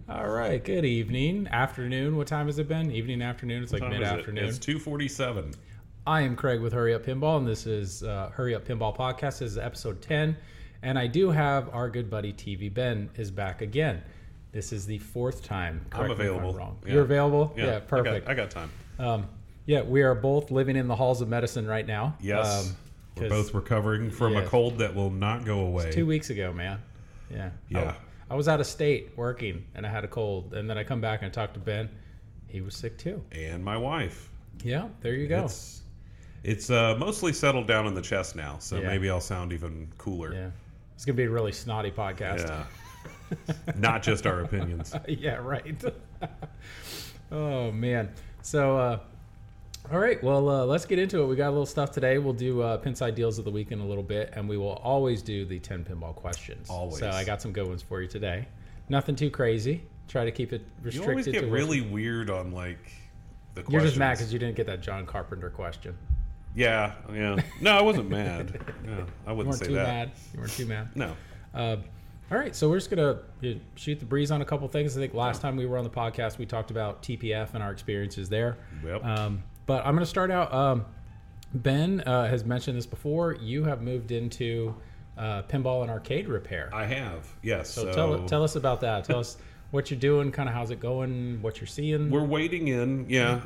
All right, good evening, afternoon. What time has it been? Evening, afternoon? It's like What time is it? mid-afternoon. It's 2:47. I am Craig with Hurry Up Pinball, and this is Hurry Up Pinball Podcast. This is episode 10, and I do have our good buddy TV Ben is back again. This is the fourth time. I'm Correct me if available. wrong. Yeah. You're available? Yeah, Perfect. I got time. Yeah, we are both living in the halls of medicine right now. Yes. We're 'cause both recovering from a cold that will not go away. 2 weeks ago, man. Yeah. Yeah. I was out of state working, and I had a cold, and then I come back and I talked to Ben. He was sick too. And my wife. Yeah, there you go. It's mostly settled down in the chest now, so Yeah. maybe I'll sound even cooler. Yeah. It's going to be a really snotty podcast. Yeah. Not just our opinions. Yeah, right. Oh, man. So, all right. Well, let's get into it. We got a little stuff today. We'll do Pinside Deals of the Week in a little bit, and we will always do the 10 pinball questions. Always. So I got some good ones for you today. Nothing too crazy. Try to keep it You restricted. always get to really weird on, like, the questions. You're just mad because you didn't get that John Carpenter question. Yeah. No, I wasn't mad. Yeah, I You wouldn't weren't say too that. mad. You weren't too mad. No. All right, so we're just going to shoot the breeze on a couple things. I think last time we were on the podcast, we talked about TPF and our experiences there. Yep. But I'm going to start out. Ben has mentioned this before. You have moved into pinball and arcade repair. I have, yes. So tell us about that. Tell us what you're doing, kind of how's it going, what you're seeing. We're waiting in. Yeah,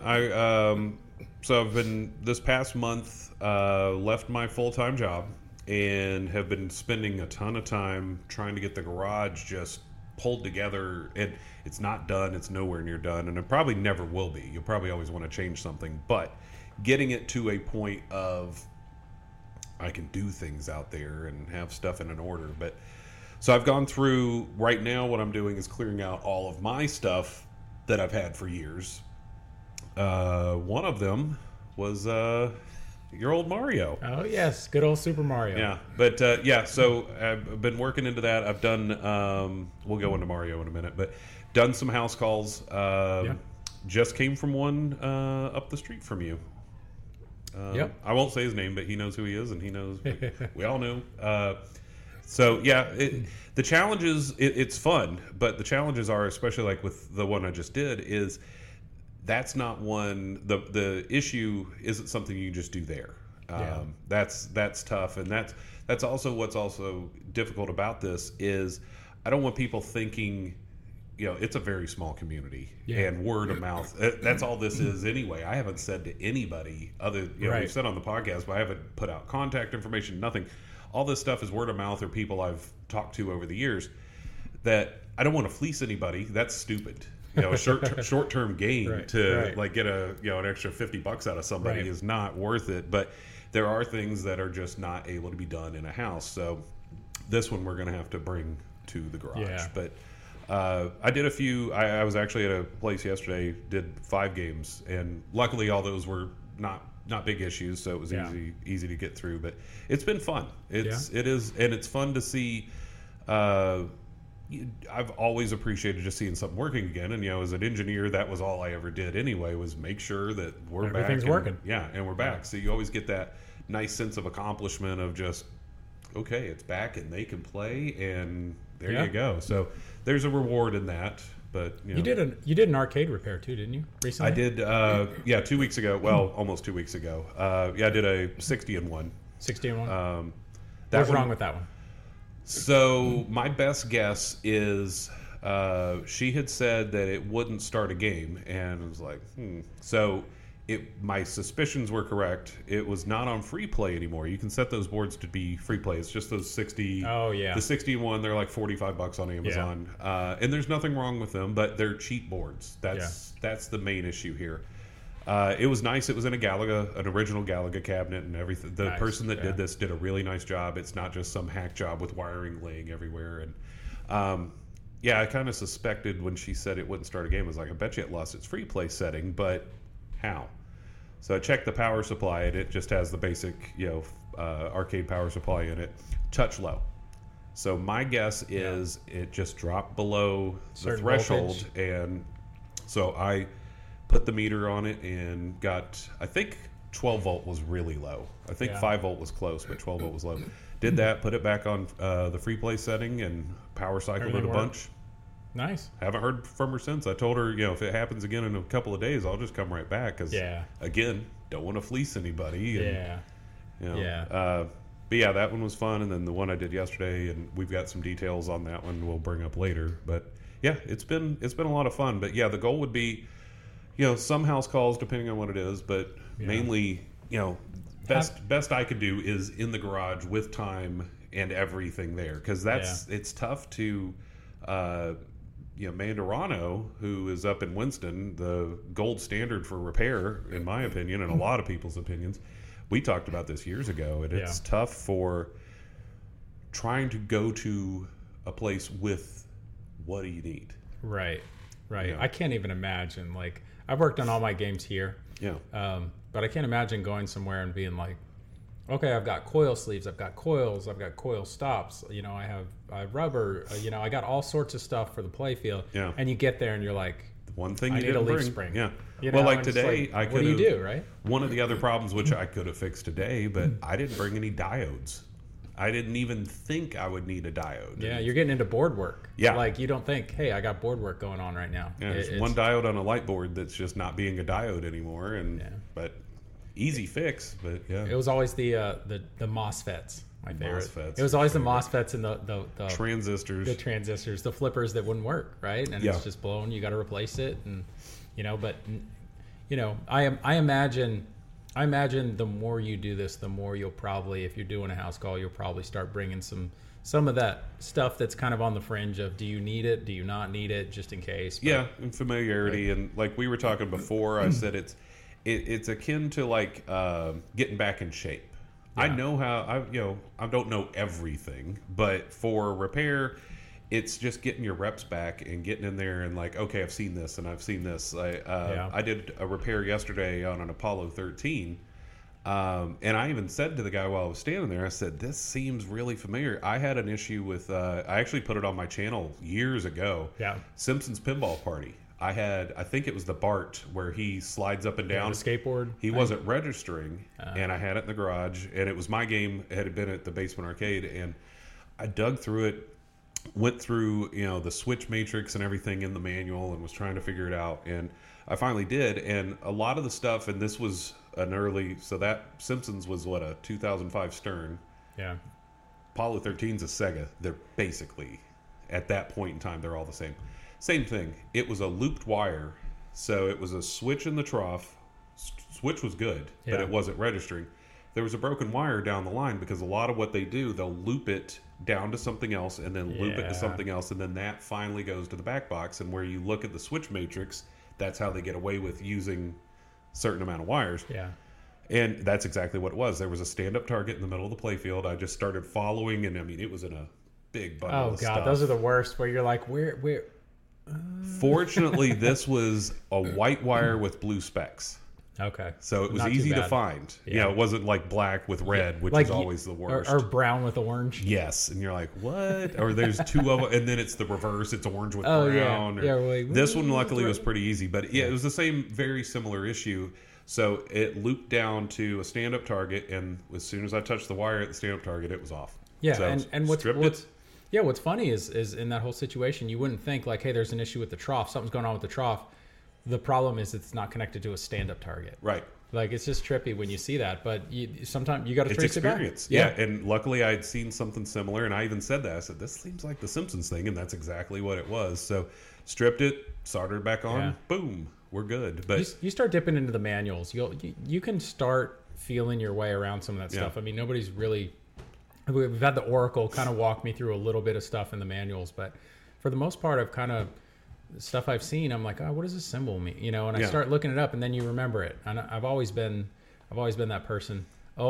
so I've been this past month left my full-time job and have been spending a ton of time trying to get the garage just pulled together. And it's not done. It's nowhere near done, and it probably never will be. You'll probably always want to change something, but getting it to a point of I can do things out there and have stuff in an order. But so I've gone through right now. What I'm doing is clearing out all of my stuff that I've had for years. One of them was your old Mario. Oh, yes. Good old Super Mario. Yeah, but so I've been working into that. I've done, we'll go into Mario in a minute, but done some house calls. Just came from one up the street from you. Yep. I won't say his name, but he knows who he is, and he knows, we all know. So, yeah, the challenges, it's fun, but the challenges are, especially like with the one I just did, is that's not one, the issue isn't something you can just do there. That's tough, and that's also what's also difficult about this is I don't want people thinking, it's a very small community and word of mouth. That's all this is anyway. I haven't said to anybody other, Right. we've said on the podcast, but I haven't put out contact information, nothing. All this stuff is word of mouth or people I've talked to over the years that I don't want to fleece anybody. That's stupid. A short-term gain like get an extra $50 out of somebody is not worth it. But there are things that are just not able to be done in a house. So this one we're going to have to bring to the garage. Yeah. But I did a few. I was actually at a place yesterday, did 5 games, and luckily all those were not big issues, so it was easy to get through. But it's been fun. It is, and it's fun to see. I've always appreciated just seeing something working again, and as an engineer, that was all I ever did anyway, was make sure that everything's back. working. And we're back. So you always get that nice sense of accomplishment of just, okay, it's back and they can play, and there you go. So there's a reward in that. But you did an arcade repair too, didn't you? Recently, I did. 2 weeks ago. Well, almost 2 weeks ago. I did a 60 and 1. 60 and 1. What's wrong with that one? So my best guess is she had said that it wouldn't start a game, and I was like, So my suspicions were correct. It was not on free play anymore. You can set those boards to be free play. It's just those 60. Oh yeah. The 60 and 1. They're like $45 on Amazon, and there's nothing wrong with them, but they're cheap boards. That's the main issue here. It was nice. It was in an original Galaga cabinet and everything. The person that did this did a really nice job. It's not just some hack job with wiring laying everywhere. And I kind of suspected when she said it wouldn't start a game. I was like, I bet you it lost its free play setting, but how? So I checked the power supply, and it just has the basic, arcade power supply in it. Touch low. So my guess is it just dropped below the threshold, voltage. And so I put the meter on it and got, I think 12 volt was really low. I think 5 volt was close, but 12 volt was low. Did that, put it back on the free play setting, and power cycled it a bunch. Nice. Haven't heard from her since. I told her, if it happens again in a couple of days, I'll just come right back. Because, again, don't want to fleece anybody. And, but yeah, that one was fun. And then the one I did yesterday, and we've got some details on that one we'll bring up later. But yeah, it's been a lot of fun. But yeah, the goal would be, some house calls depending on what it is, but mainly, best I could do is in the garage with time and everything there, because it's tough to. Mandarano, who is up in Winston, the gold standard for repair, in my opinion, and a lot of people's opinions. We talked about this years ago, and it's tough for trying to go to a place with what do you need? Right. I can't even imagine. Like, I've worked on all my games here. Yeah. But I can't imagine going somewhere and being like, okay, I've got coil sleeves, I've got coils, I've got coil stops, I have rubber, I got all sorts of stuff for the play field. Yeah. And you get there and you're like, one thing I you need a didn't leaf bring. spring. Yeah. Well, like today, I could. What do you do, right? One of the other problems, which I could have fixed today, but I didn't bring any diodes. I didn't even think I would need a diode. Yeah, you're getting into board work. Yeah. Like, you don't think, hey, I got board work going on right now. Yeah, there's one diode on a light board that's just not being a diode anymore, but easy fix. But yeah, it was always the MOSFETs. My favorite. MOSFETs. It was always the MOSFETs and the transistors. The transistors, the flippers that wouldn't work, right? And it's just blown. You got to replace it, and I imagine the more you do this, the more you'll probably, if you're doing a house call, you'll probably start bringing some of that stuff that's kind of on the fringe of, do you need it? Do you not need it? Just in case. But, and familiarity, and like we were talking before, I said it's akin to like getting back in shape. Yeah. I know how I don't know everything, but for repair, it's just getting your reps back and getting in there and like, okay, I've seen this and I've seen this. I did a repair yesterday on an Apollo 13, and I even said to the guy while I was standing there, I said, this seems really familiar. I had an issue with, I actually put it on my channel years ago. Yeah, Simpsons Pinball Party. I think it was the Bart where he slides up and down. The skateboard. He wasn't registering, and I had it in the garage, and it was my game. It had been at the Basement Arcade, and I dug through it, went through the switch matrix and everything in the manual, and was trying to figure it out. And I finally did, and a lot of the stuff, and this was an early, so that Simpsons was a 2005 Stern. Yeah. Apollo 13's a Sega. They're basically, at that point in time, they're all the same. Same thing. It was a looped wire, so it was a switch in the trough. Switch was good, but it wasn't registering. There was a broken wire down the line, because a lot of what they do, they'll loop it down to something else and then loop it to something else, and then that finally goes to the back box. And where you look at the switch matrix, that's how they get away with using a certain amount of wires. Yeah. And that's exactly what it was. There was a stand-up target in the middle of the playfield. I just started following, and I mean, it was in a big bundle of stuff. Oh, God, those are the worst, where you're like, where... Fortunately, this was a white wire with blue specks. Okay. So it was easy to find. Yeah. It wasn't like black with red, which is always the worst. Or brown with orange. Yes. And you're like, what? Or there's two of them, and then it's the reverse. It's orange with brown. This one, luckily, was pretty easy. But yeah, it was the same, very similar issue. So it looped down to a stand-up target, and as soon as I touched the wire at the stand-up target, it was off. Yeah, so and what's funny is in that whole situation, you wouldn't think like, hey, there's an issue with the trough. Something's going on with the trough. The problem is it's not connected to a stand-up target. Right. Like, it's just trippy when you see that, but sometimes you got to trace experience. it back. Yeah, and luckily I'd seen something similar, and I even said that. I said, this seems like the Simpsons thing, and that's exactly what it was. So stripped it, soldered it back on, boom, we're good. But you start dipping into the manuals. You can start feeling your way around some of that stuff. I mean, nobody's really... We've had the Oracle kind of walk me through a little bit of stuff in the manuals, but for the most part, I've kind of... stuff I've seen, I'm like, oh, what does this symbol mean? And I start looking it up, and then you remember it. And I've always been that person.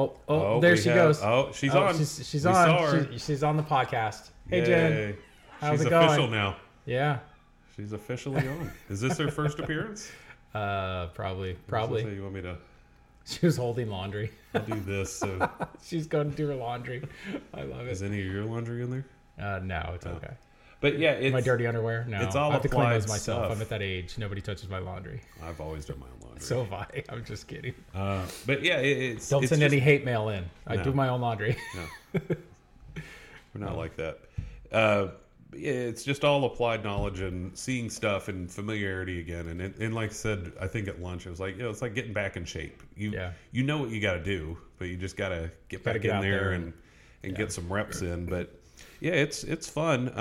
Oh, there she goes. Oh, she's on. She's on. She's on the podcast. Hey, Yay. Jen. How's she's it going? Official now. Yeah. She's officially on. Is this her first appearance? Probably. You want me to? She was holding laundry. I'll do this. So. She's going to do her laundry. I love it. Is any of your laundry in there? No, it's okay. But yeah, it's my dirty underwear. No, it's all I have to clean those myself. I'm at that age. Nobody touches my laundry. I've always done my own laundry. So have I. I'm just kidding. But yeah, don't send any hate mail in. I do my own laundry. No, we're not like that. it's just all applied knowledge and seeing stuff and familiarity again. And like I said, I think at lunch, it was like, it's like getting back in shape. You know what you got to do, but you just got to get back in there and get some reps in. But yeah, it's fun.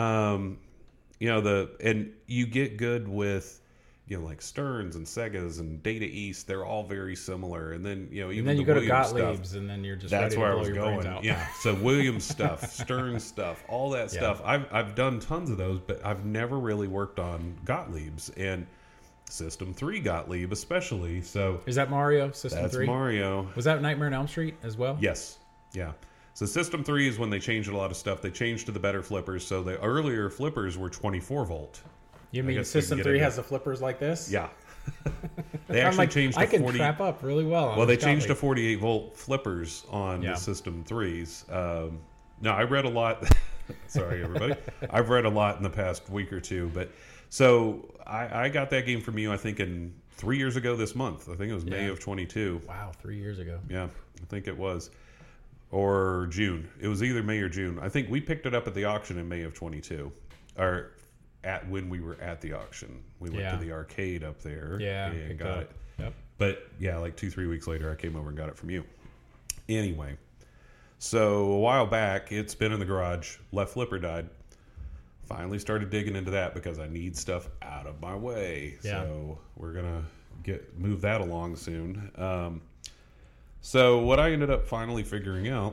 And you get good with, like Stearns and Segas and Data East, they're all very similar. And then, even then you the go to Williams Gottlieb's, and then you're just that's ready to where I blow was your going. brains out. Yeah. So Williams stuff, Stearns stuff, all that stuff. I've done tons of those, but I've never really worked on Gottlieb's and System 3 Gottlieb especially. So is that Mario System 3? That's Mario. Was that Nightmare on Elm Street as well? Yes. Yeah. So System 3 is when they changed a lot of stuff. They changed to the better flippers. So the earlier flippers were 24 volt. You mean System 3 has the flippers like this? Yeah. They actually changed to 40. I can trap up really well. Well, they changed to 48 volt flippers on the System 3s. Now, I read a lot. Sorry, everybody. I've read a lot in the past week or two. But so I got that game from you, I think, in 3 years ago this month. I think it was May of 22. Wow, 3 years ago. Yeah, I think it was. Or June. It was either May or June. I think we picked it up at the auction in May of 22. Or when we were at the auction. We went to the arcade up there and got it. Yep. But yeah, like 2-3 weeks later, I came over and got it from you. Anyway, so a while back, it's been in the garage. Left flipper died. Finally started digging into that because I need stuff out of my way. Yeah. So we're going to move that along soon. So what I ended up finally figuring out,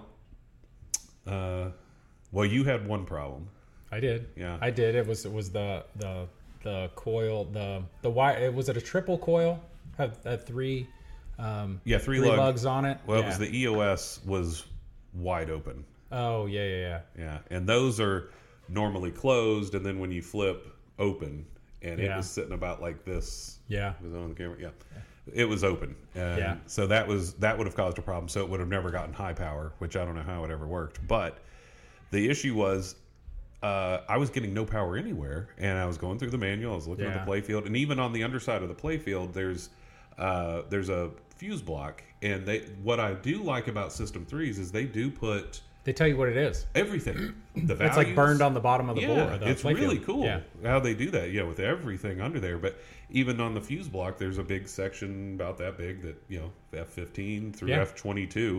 well, you had one problem. I did. Yeah. I did. It was the coil, the wire. Was it a triple coil? Had three. Three lugs on it. Well, it was the EOS was wide open. Oh yeah. Yeah, and those are normally closed, and then when you flip, open, and it was sitting about like this. Yeah. Was it on the camera? Yeah. It was open. So that would have caused a problem. So it would have never gotten high power, which I don't know how it ever worked. But the issue was, I was getting no power anywhere, and I was going through the manual. I was looking at the play field, and even on the underside of the play field, there's a fuse block. And what I do like about System 3s is they do put. They tell you what it is. Everything. The values. It's like burned on the bottom of the board. It's really cool how they do that. Yeah, with everything under there. But even on the fuse block, there's a big section about that big that F15 through F22.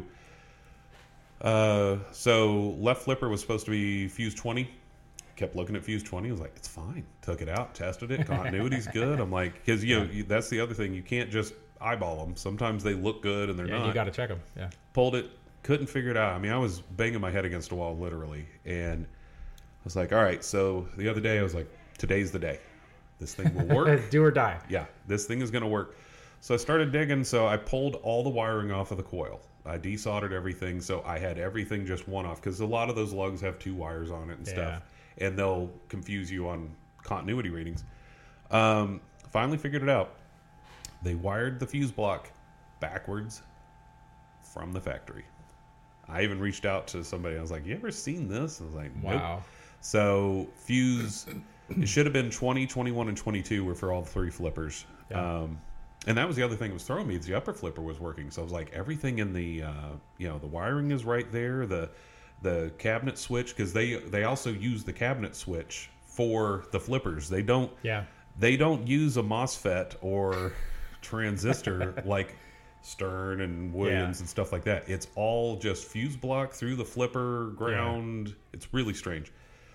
So left flipper was supposed to be fuse 20. Kept looking at fuse 20. I was like, it's fine. Took it out, tested it. Continuity's good. I'm like, because that's the other thing. You can't just eyeball them. Sometimes they look good and they're not. You got to check them. Yeah. Pulled it. Couldn't figure it out. I mean, I was banging my head against a wall, literally. And I was like, all right. So the other day, I was like, today's the day. This thing will work. Do or die. Yeah, this thing is going to work. So I started digging. So I pulled all the wiring off of the coil. I desoldered everything. So I had everything just one off. Because a lot of those lugs have two wires on it and stuff. And they'll confuse you on continuity readings. Finally figured it out. They wired the fuse block backwards from the factory. I even reached out to somebody. I was like, you ever seen this? I was like, nope. Wow. So fuse, it should have been 20, 21, and 22 were for all three flippers. Yeah. And that was the other thing that was throwing me is the upper flipper was working. So I was like, everything in the, the wiring is right there. The cabinet switch, because they also use the cabinet switch for the flippers. They don't use a MOSFET or transistor like Stern and Williams and stuff like that. It's all just fuse block through the flipper ground. It's really strange.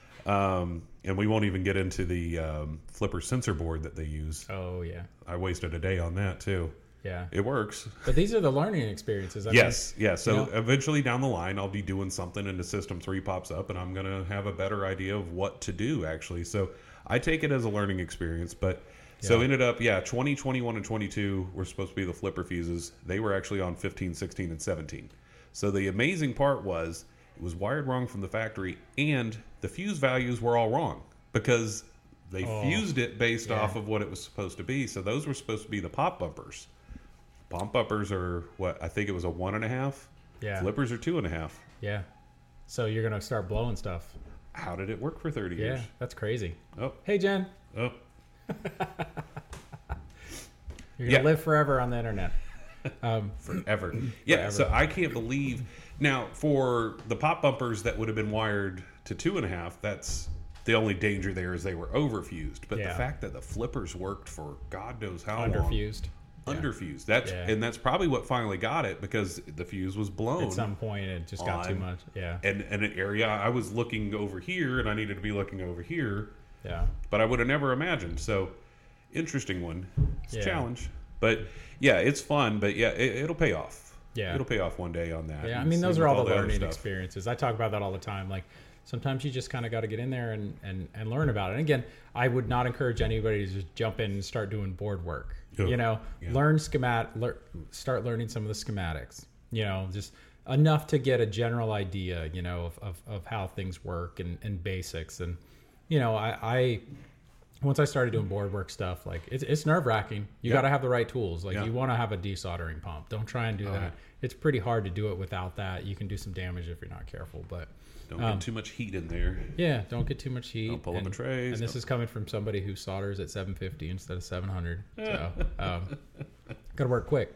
And we won't even get into the flipper sensor board that they use. Oh yeah, I wasted a day on that too. Yeah, it works. But these are the learning experiences. Yes. So eventually down the line, I'll be doing something, and the System 3 pops up, and I'm gonna have a better idea of what to do actually. So I take it as a learning experience, but. So ended up, 20, 21, and 22 were supposed to be the flipper fuses. They were actually on 15, 16, and 17. So the amazing part was it was wired wrong from the factory, and the fuse values were all wrong because they fused it based off of what it was supposed to be. So those were supposed to be the pop bumpers. Pop bumpers are what? I think it was a 1.5. Yeah. Flippers are 2.5. Yeah. So you're going to start blowing stuff. How did it work for 30 years? Yeah, that's crazy. Oh. Hey, Jen. Oh. You're gonna live forever on the internet. Forever. Yeah. Forever. So I can't believe now for the pop bumpers that would have been wired to 2.5. That's The only danger there is they were overfused. But the Yeah. fact that the flippers worked for God knows how Underfused. long. Underfused. And that's probably what finally got it, because the fuse was blown. At some point, it just got too much. Yeah. And an area I was looking over here, and I needed to be looking over here. Yeah. But I would have never imagined. So, interesting one. It's a Yeah. challenge. But yeah, it's fun. But yeah, it'll pay off. Yeah. It'll pay off one day on that. Yeah, I And mean, those same are with all the other learning stuff. experiences. I talk about that all the time. Like, sometimes you just kind of got to get in there and learn about it. And again, I would not encourage anybody to just jump in and start doing board work. Ugh. You know, Yeah. start learning some of the schematics. You know, just enough to get a general idea, you know, of how things work and basics. And, you know, I once I started doing board work stuff, like it's nerve wracking. You Yeah. got to have the right tools. Like Yeah. you want to have a desoldering pump. Don't try and do that. yeah. It's pretty hard to do it without that. You can do some damage if you're not careful. But Don't get too much heat in there. yeah, don't get too much heat. Don't pull up and, the trays. And this is coming from somebody who solders at 750 instead of 700. So got to work quick.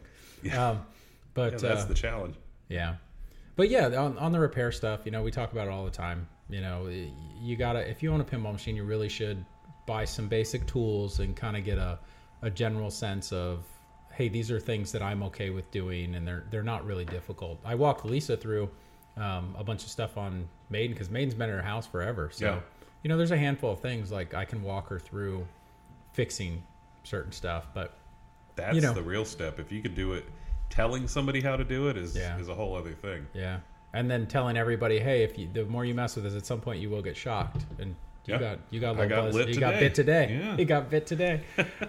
But Yeah, that's the challenge. yeah. But yeah, on the repair stuff, you know, we talk about it all the time. You know, you gotta, if you own a pinball machine, you really should buy some basic tools and kind of get a general sense of, hey, these are things that I'm okay with doing, and they're not really difficult. I walked Lisa through a bunch of stuff on Maiden, because Maiden's been in her house forever. So, Yeah. you know, there's a handful of things like I can walk her through fixing certain stuff, but That's you know. the real step. If you could do it, telling somebody how to do it is Yeah. a whole other thing. yeah. And then telling everybody, hey, the more you mess with this, at some point you will get shocked. And you Yeah. got a I little got buzz. lit You got today. bit today. Yeah. You got bit today.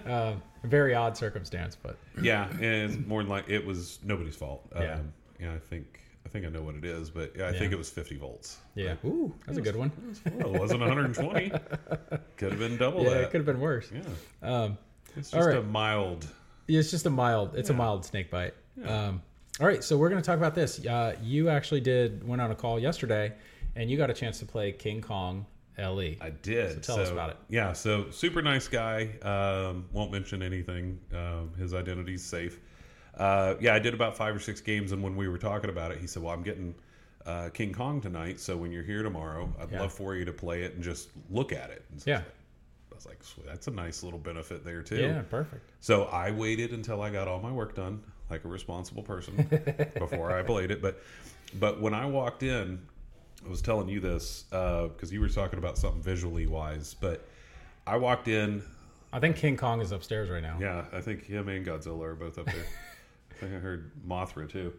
Very odd circumstance, but Yeah, and more than like it was nobody's fault. Yeah. Yeah, I think I know what it is, but yeah, I think it was 50 volts. yeah. Ooh, that's a good one. Well, it wasn't 120. Could have been double Yeah, that. it could have been worse. Yeah. It's all just right. a mild. Yeah, it's just a mild snake bite. All right, so we're going to talk about this. You actually went on a call yesterday, and you got a chance to play King Kong LE. I did. So tell us about it. Yeah, so super nice guy. Won't mention anything. His identity's safe. Yeah, I did about 5 or 6 games, and when we were talking about it, he said, well, I'm getting King Kong tonight, so when you're here tomorrow, I'd love for you to play it and just look at it. And so Yeah. I was like, sweet, that's a nice little benefit there, too. Yeah, perfect. So I waited until I got all my work done, like a responsible person, before I played it. But when I walked in, I was telling you this because you were talking about something visually wise. But I walked in. I think King Kong is upstairs right now. Yeah, I think him and Godzilla are both up there. I think I heard Mothra too.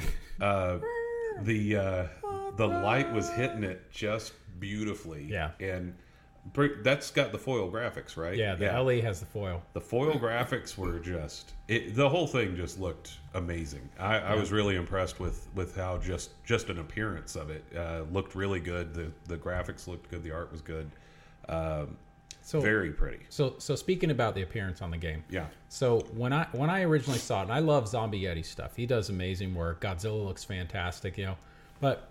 The light was hitting it just beautifully. Yeah. And that's got the foil graphics, right? Yeah, the LE has the foil. The foil graphics were the whole thing just looked amazing. I was really impressed with how just an appearance of it looked really good. The graphics looked good. The art was good. So Very pretty. So speaking about the appearance on the game. Yeah. So when I originally saw it, and I love Zombie Yeti stuff. He does amazing work. Godzilla looks fantastic, you know. But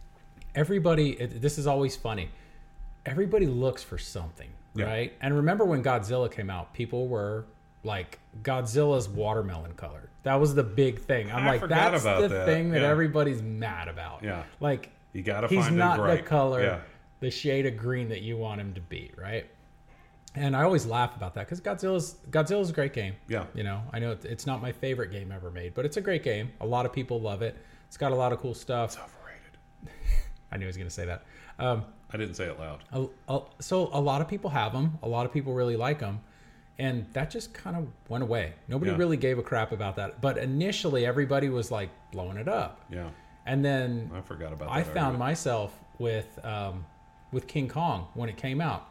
this is always funny. Everybody looks for something, Yeah. right? And remember when Godzilla came out, people were like, Godzilla's watermelon colored. That was the big thing. I'm I like, forgot that's about the that. thing that Yeah. everybody's mad about. Yeah. Like, You got to he's find not the the right color, Yeah. the shade of green that you want him to be, right? And I always laugh about that because Godzilla's a great game. Yeah. You know, I know it's not my favorite game ever made, but it's a great game. A lot of people love it. It's got a lot of cool stuff. Overrated. I knew he was going to say that. I didn't say it loud. So a lot of people have them. A lot of people really like them. And that just kind of went away. Nobody Yeah. really gave a crap about that. But initially, everybody was like blowing it up. Yeah. And then I forgot about that. I found argument. myself with King Kong when it came out.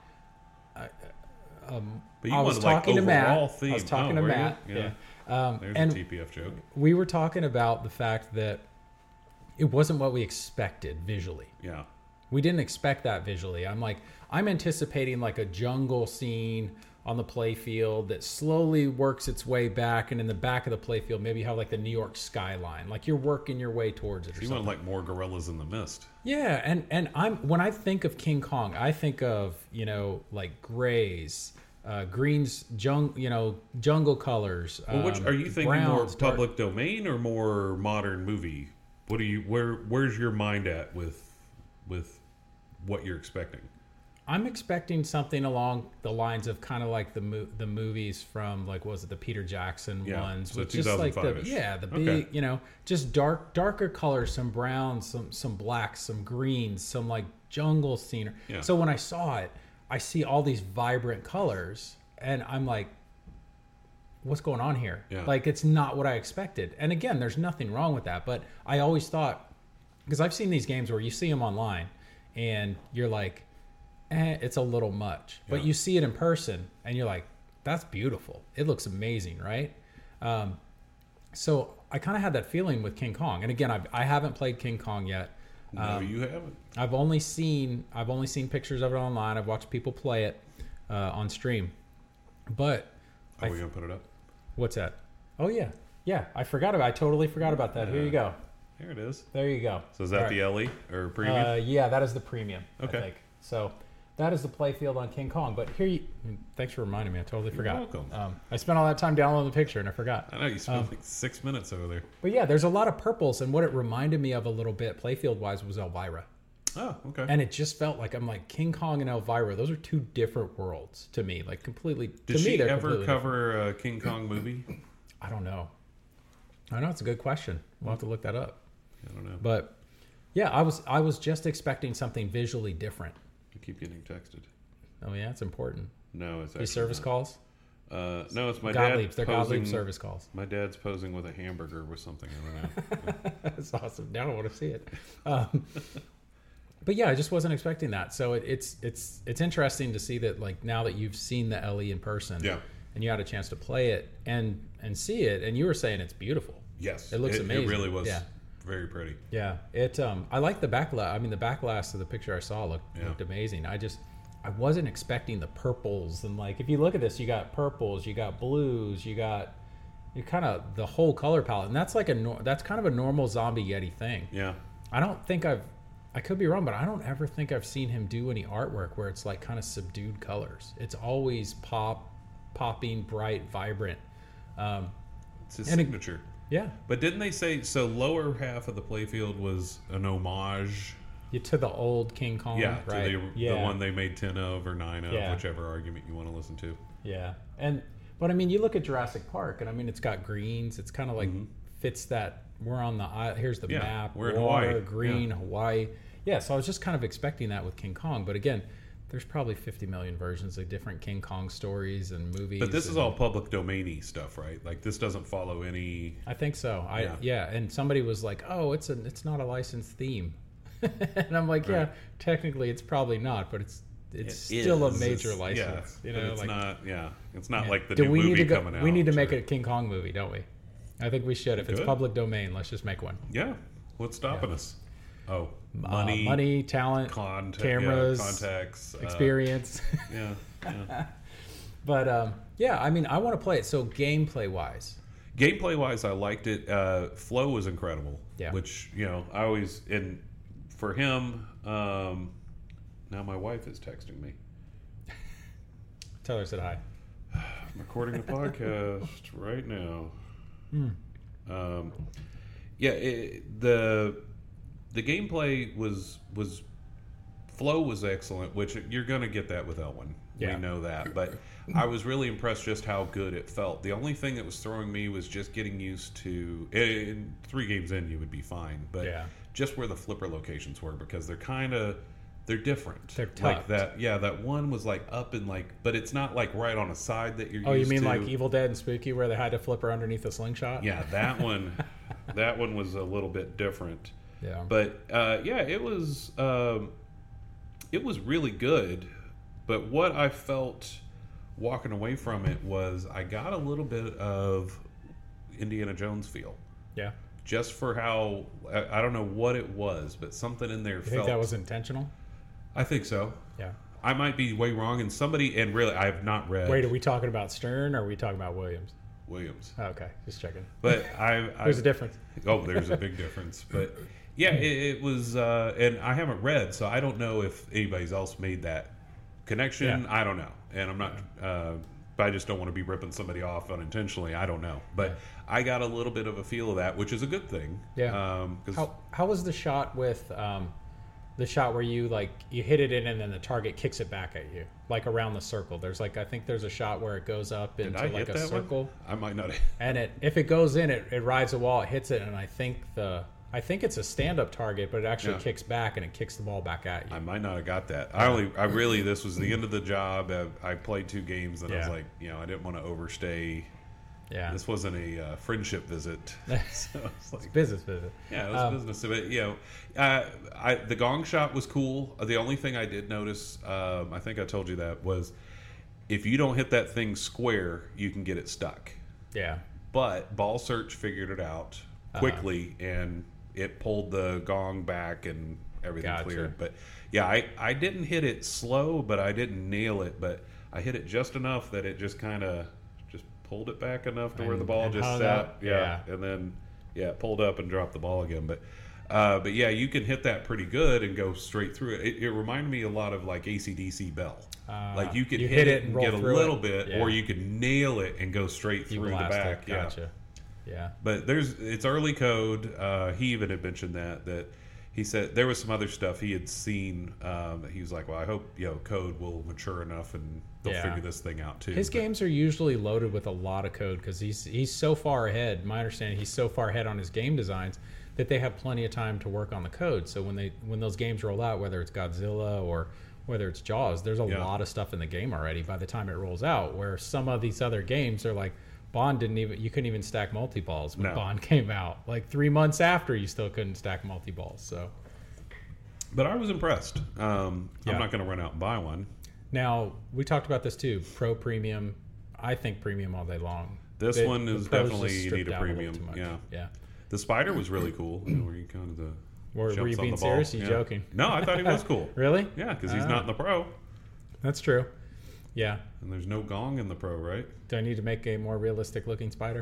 But you I was wanted, like, talking to Matt. overall I theme. was talking to were you? Matt. Yeah. There's and a TPF joke. we were talking about the fact that it wasn't what we expected visually. Yeah. We didn't expect that visually. I'm anticipating like a jungle scene on the playfield that slowly works its way back, and in the back of the playfield, maybe you have like the New York skyline, like you're working your way towards it or You something. want like more gorillas in the mist. Yeah, and when I think of King Kong, I think of, you know, like grays, greens, jungle colors. Well, which are you thinking browns, more public domain or more modern movie? What do you where's your mind at with what you're expecting? I'm expecting something along the lines of kind of like the movies from like, what was it, the Peter Jackson ones, so with just like the 2005-ish. the big, just darker colors, some browns, some blacks, some greens, some like jungle scenery. Yeah. So when I saw it, I see all these vibrant colors, and I'm like, what's going on here? Yeah. Like, it's not what I expected. And again, there's nothing wrong with that, but I always thought, because I've seen these games where you see them online and you're like, it's a little much. But you see it in person and you're like, that's beautiful. It looks amazing, right? So I kind of had that feeling with King Kong. And again, I haven't played King Kong yet. No, you haven't. I've only seen pictures of it online. I've watched people play it on stream. But Are we gonna put it up? what's that? Oh yeah. I totally forgot about that. Here you go. Here it is. There you go. So is that All the LE or premium? Yeah, that is the premium. Okay. I think. So that is the playfield on King Kong. But thanks for reminding me. I totally forgot. welcome. I spent all that time downloading the picture and I forgot. I know you spent like 6 minutes over there. But yeah, there's a lot of purples, and what it reminded me of a little bit, playfield wise, was Elvira. Oh, okay. And it just felt like, I'm like, King Kong and Elvira, those are two different worlds to me. Like completely. Did to me, she they're ever completely cover a King Kong movie? different. I don't know. It's a good question. We'll have to look that up. I don't know. But yeah, I was just expecting something visually different. I keep getting texted. Oh yeah, it's important. No, it's These actually service not. calls. No, it's my Gottliebs. dad They're posing. Gottlieb service calls. My dad's posing with a hamburger with something. I don't know. That's awesome. Now I want to see it. But yeah, I just wasn't expecting that. So it's interesting to see that, like, now that you've seen the LE in person, Yeah. and you had a chance to play it and see it, and you were saying it's beautiful. Yes, It looks amazing. It really was. Yeah. Very pretty. Yeah, I like the backlash. I mean, the backlash of the picture I saw looked amazing. I wasn't expecting the purples, and like, if you look at this, you got purples, you got blues, you kind of the whole color palette, and that's like that's kind of a normal Zombie Yeti thing. Yeah. I don't think I could be wrong, but I don't ever think I've seen him do any artwork where it's like kind of subdued colors. It's always popping, bright, vibrant. It's his signature. Yeah. But didn't they say so? Lower half of the playfield was an homage. To the old King Kong, Yeah, right? to the one they made 10 of or 9 of, Yeah. whichever argument you want to listen to. Yeah, but I mean, you look at Jurassic Park, and I mean, it's got greens. It's kind of like fits that. We're on the here's the Yeah, map. we're in water, Hawaii. green, Yeah. Hawaii. Yeah, so I was just kind of expecting that with King Kong, but again, there's probably 50 million versions of different King Kong stories and movies. But this is and- all public domain-y stuff, right? Like, this doesn't follow any... I think so. Yeah. And somebody was like, "Oh, it's not a licensed theme," and I'm like, "Yeah, technically, it's probably not, but it's It still a is. major It's- license." Yeah, you know, but it's like, not... Yeah, it's not yeah. like the Do new we movie need to go, coming out. We need to make or- a King Kong movie, don't we? I think we should. If it's Good. public domain, let's just make one. Yeah. What's stopping us? Oh, money, money, talent, cameras, contacts, experience. yeah. But yeah, I mean, I want to play it. So gameplay wise, Gameplay wise, I liked it. Flow was incredible. Yeah. Which, I always, and for him, now my wife is texting me. tell her I said hi. I'm recording a podcast right now. The gameplay was flow was excellent, which you're going to get that with Elwyn. Yeah. We know that, but I was really impressed just how good it felt. The only thing that was throwing me was just getting used to. In 3 games in, you would be fine, but Yeah. just where the flipper locations were, because they're different. They're like tucked. that. Yeah, that one was like up and like, but it's not like right on a side that you're. Oh, you used mean to. like Evil Dead and Spooky, where they had to flip her underneath a slingshot? Yeah, that one. That one was a little bit different. Yeah. But it was really good. But what I felt walking away from it was I got a little bit of Indiana Jones feel. Yeah. Just for how I don't know what it was, but something in there You felt. think that was intentional? I think so. Yeah. I might be way wrong, and really I have not read. Wait, are we talking about Stern or are we talking about Williams? Williams. Oh, okay, just checking. But There's a difference. Oh, there's a big difference. But yeah, it was, and I haven't read, so I don't know if anybody's else made that connection. Yeah. I don't know, and I'm not. I just don't want to be ripping somebody off unintentionally. I don't know, but I got a little bit of a feel of that, which is a good thing. Yeah. Because How was the shot with The shot where you hit it in and then the target kicks it back at you, like around the circle. There's I think there's a shot where it goes up into like a circle. One? I might not. And if it goes in, it rides a wall, it hits it, and I think it's a stand-up target, but it actually kicks back and it kicks the ball back at you. I might not have got that. This was the end of the job. I played 2 games, and I was like, I didn't want to overstay. Yeah. This wasn't a friendship visit. So it's like business visit. Yeah, it was business. But, the gong shot was cool. The only thing I did notice, I think I told you that, was if you don't hit that thing square, you can get it stuck. Yeah. But Ball Search figured it out quickly, and it pulled the gong back and everything cleared. But, I didn't hit it slow, but I didn't nail it. But I hit it just enough that it just kind of pulled it back enough to where the ball just sat. And then it pulled up and dropped the ball again. But you can hit that pretty good and go straight through it. It reminded me a lot of like AC/DC Bell. Like you could hit it and get a little bit, or you could nail it and go straight through the back. Gotcha. Yeah. But it's early code. He even had mentioned that he said there was some other stuff he had seen. He was like, well, I hope code will mature enough and they'll figure this thing out too. His games are usually loaded with a lot of code because he's so far ahead. My understanding, he's so far ahead on his game designs that they have plenty of time to work on the code. So when those games roll out, whether it's Godzilla or whether it's Jaws, there's a lot of stuff in the game already by the time it rolls out. Where some of these other games are like Bond you couldn't even stack multi-balls when Bond came out. Like 3 months after, you still couldn't stack multi-balls. So, but I was impressed. I'm not going to run out and buy one. Now, we talked about this too. Pro premium. I think premium all day long. This one is definitely you need a premium. Yeah. The spider was really cool. Where you kind of were you being serious? Are you joking? No, I thought he was cool. Really? Yeah, because he's not in the pro. That's true. Yeah. And there's no gong in the pro, right? Do I need to make a more realistic looking spider?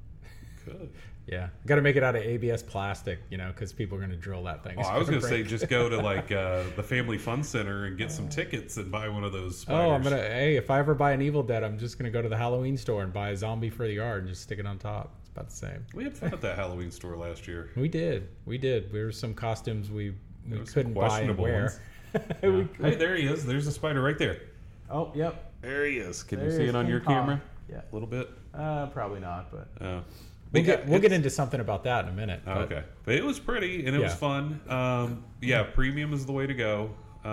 Could. Yeah. Got to make it out of ABS plastic, because people are going to drill that thing. Oh, I was going to say just go to the Family Fun Center and get some tickets and buy one of those spiders. If I ever buy an Evil Dead, I'm just going to go to the Halloween store and buy a zombie for the yard and just stick it on top. It's about the same. We had fun at that Halloween store last year. We did. There were some costumes we couldn't buy and wear. Hey, there he is. There's a spider right there. Oh, yep. There he is. Can you see it on your camera? Yeah. A little bit? Probably not, but... We'll get into something about that in a minute. Okay. But it was pretty, and it was fun. Premium is the way to go.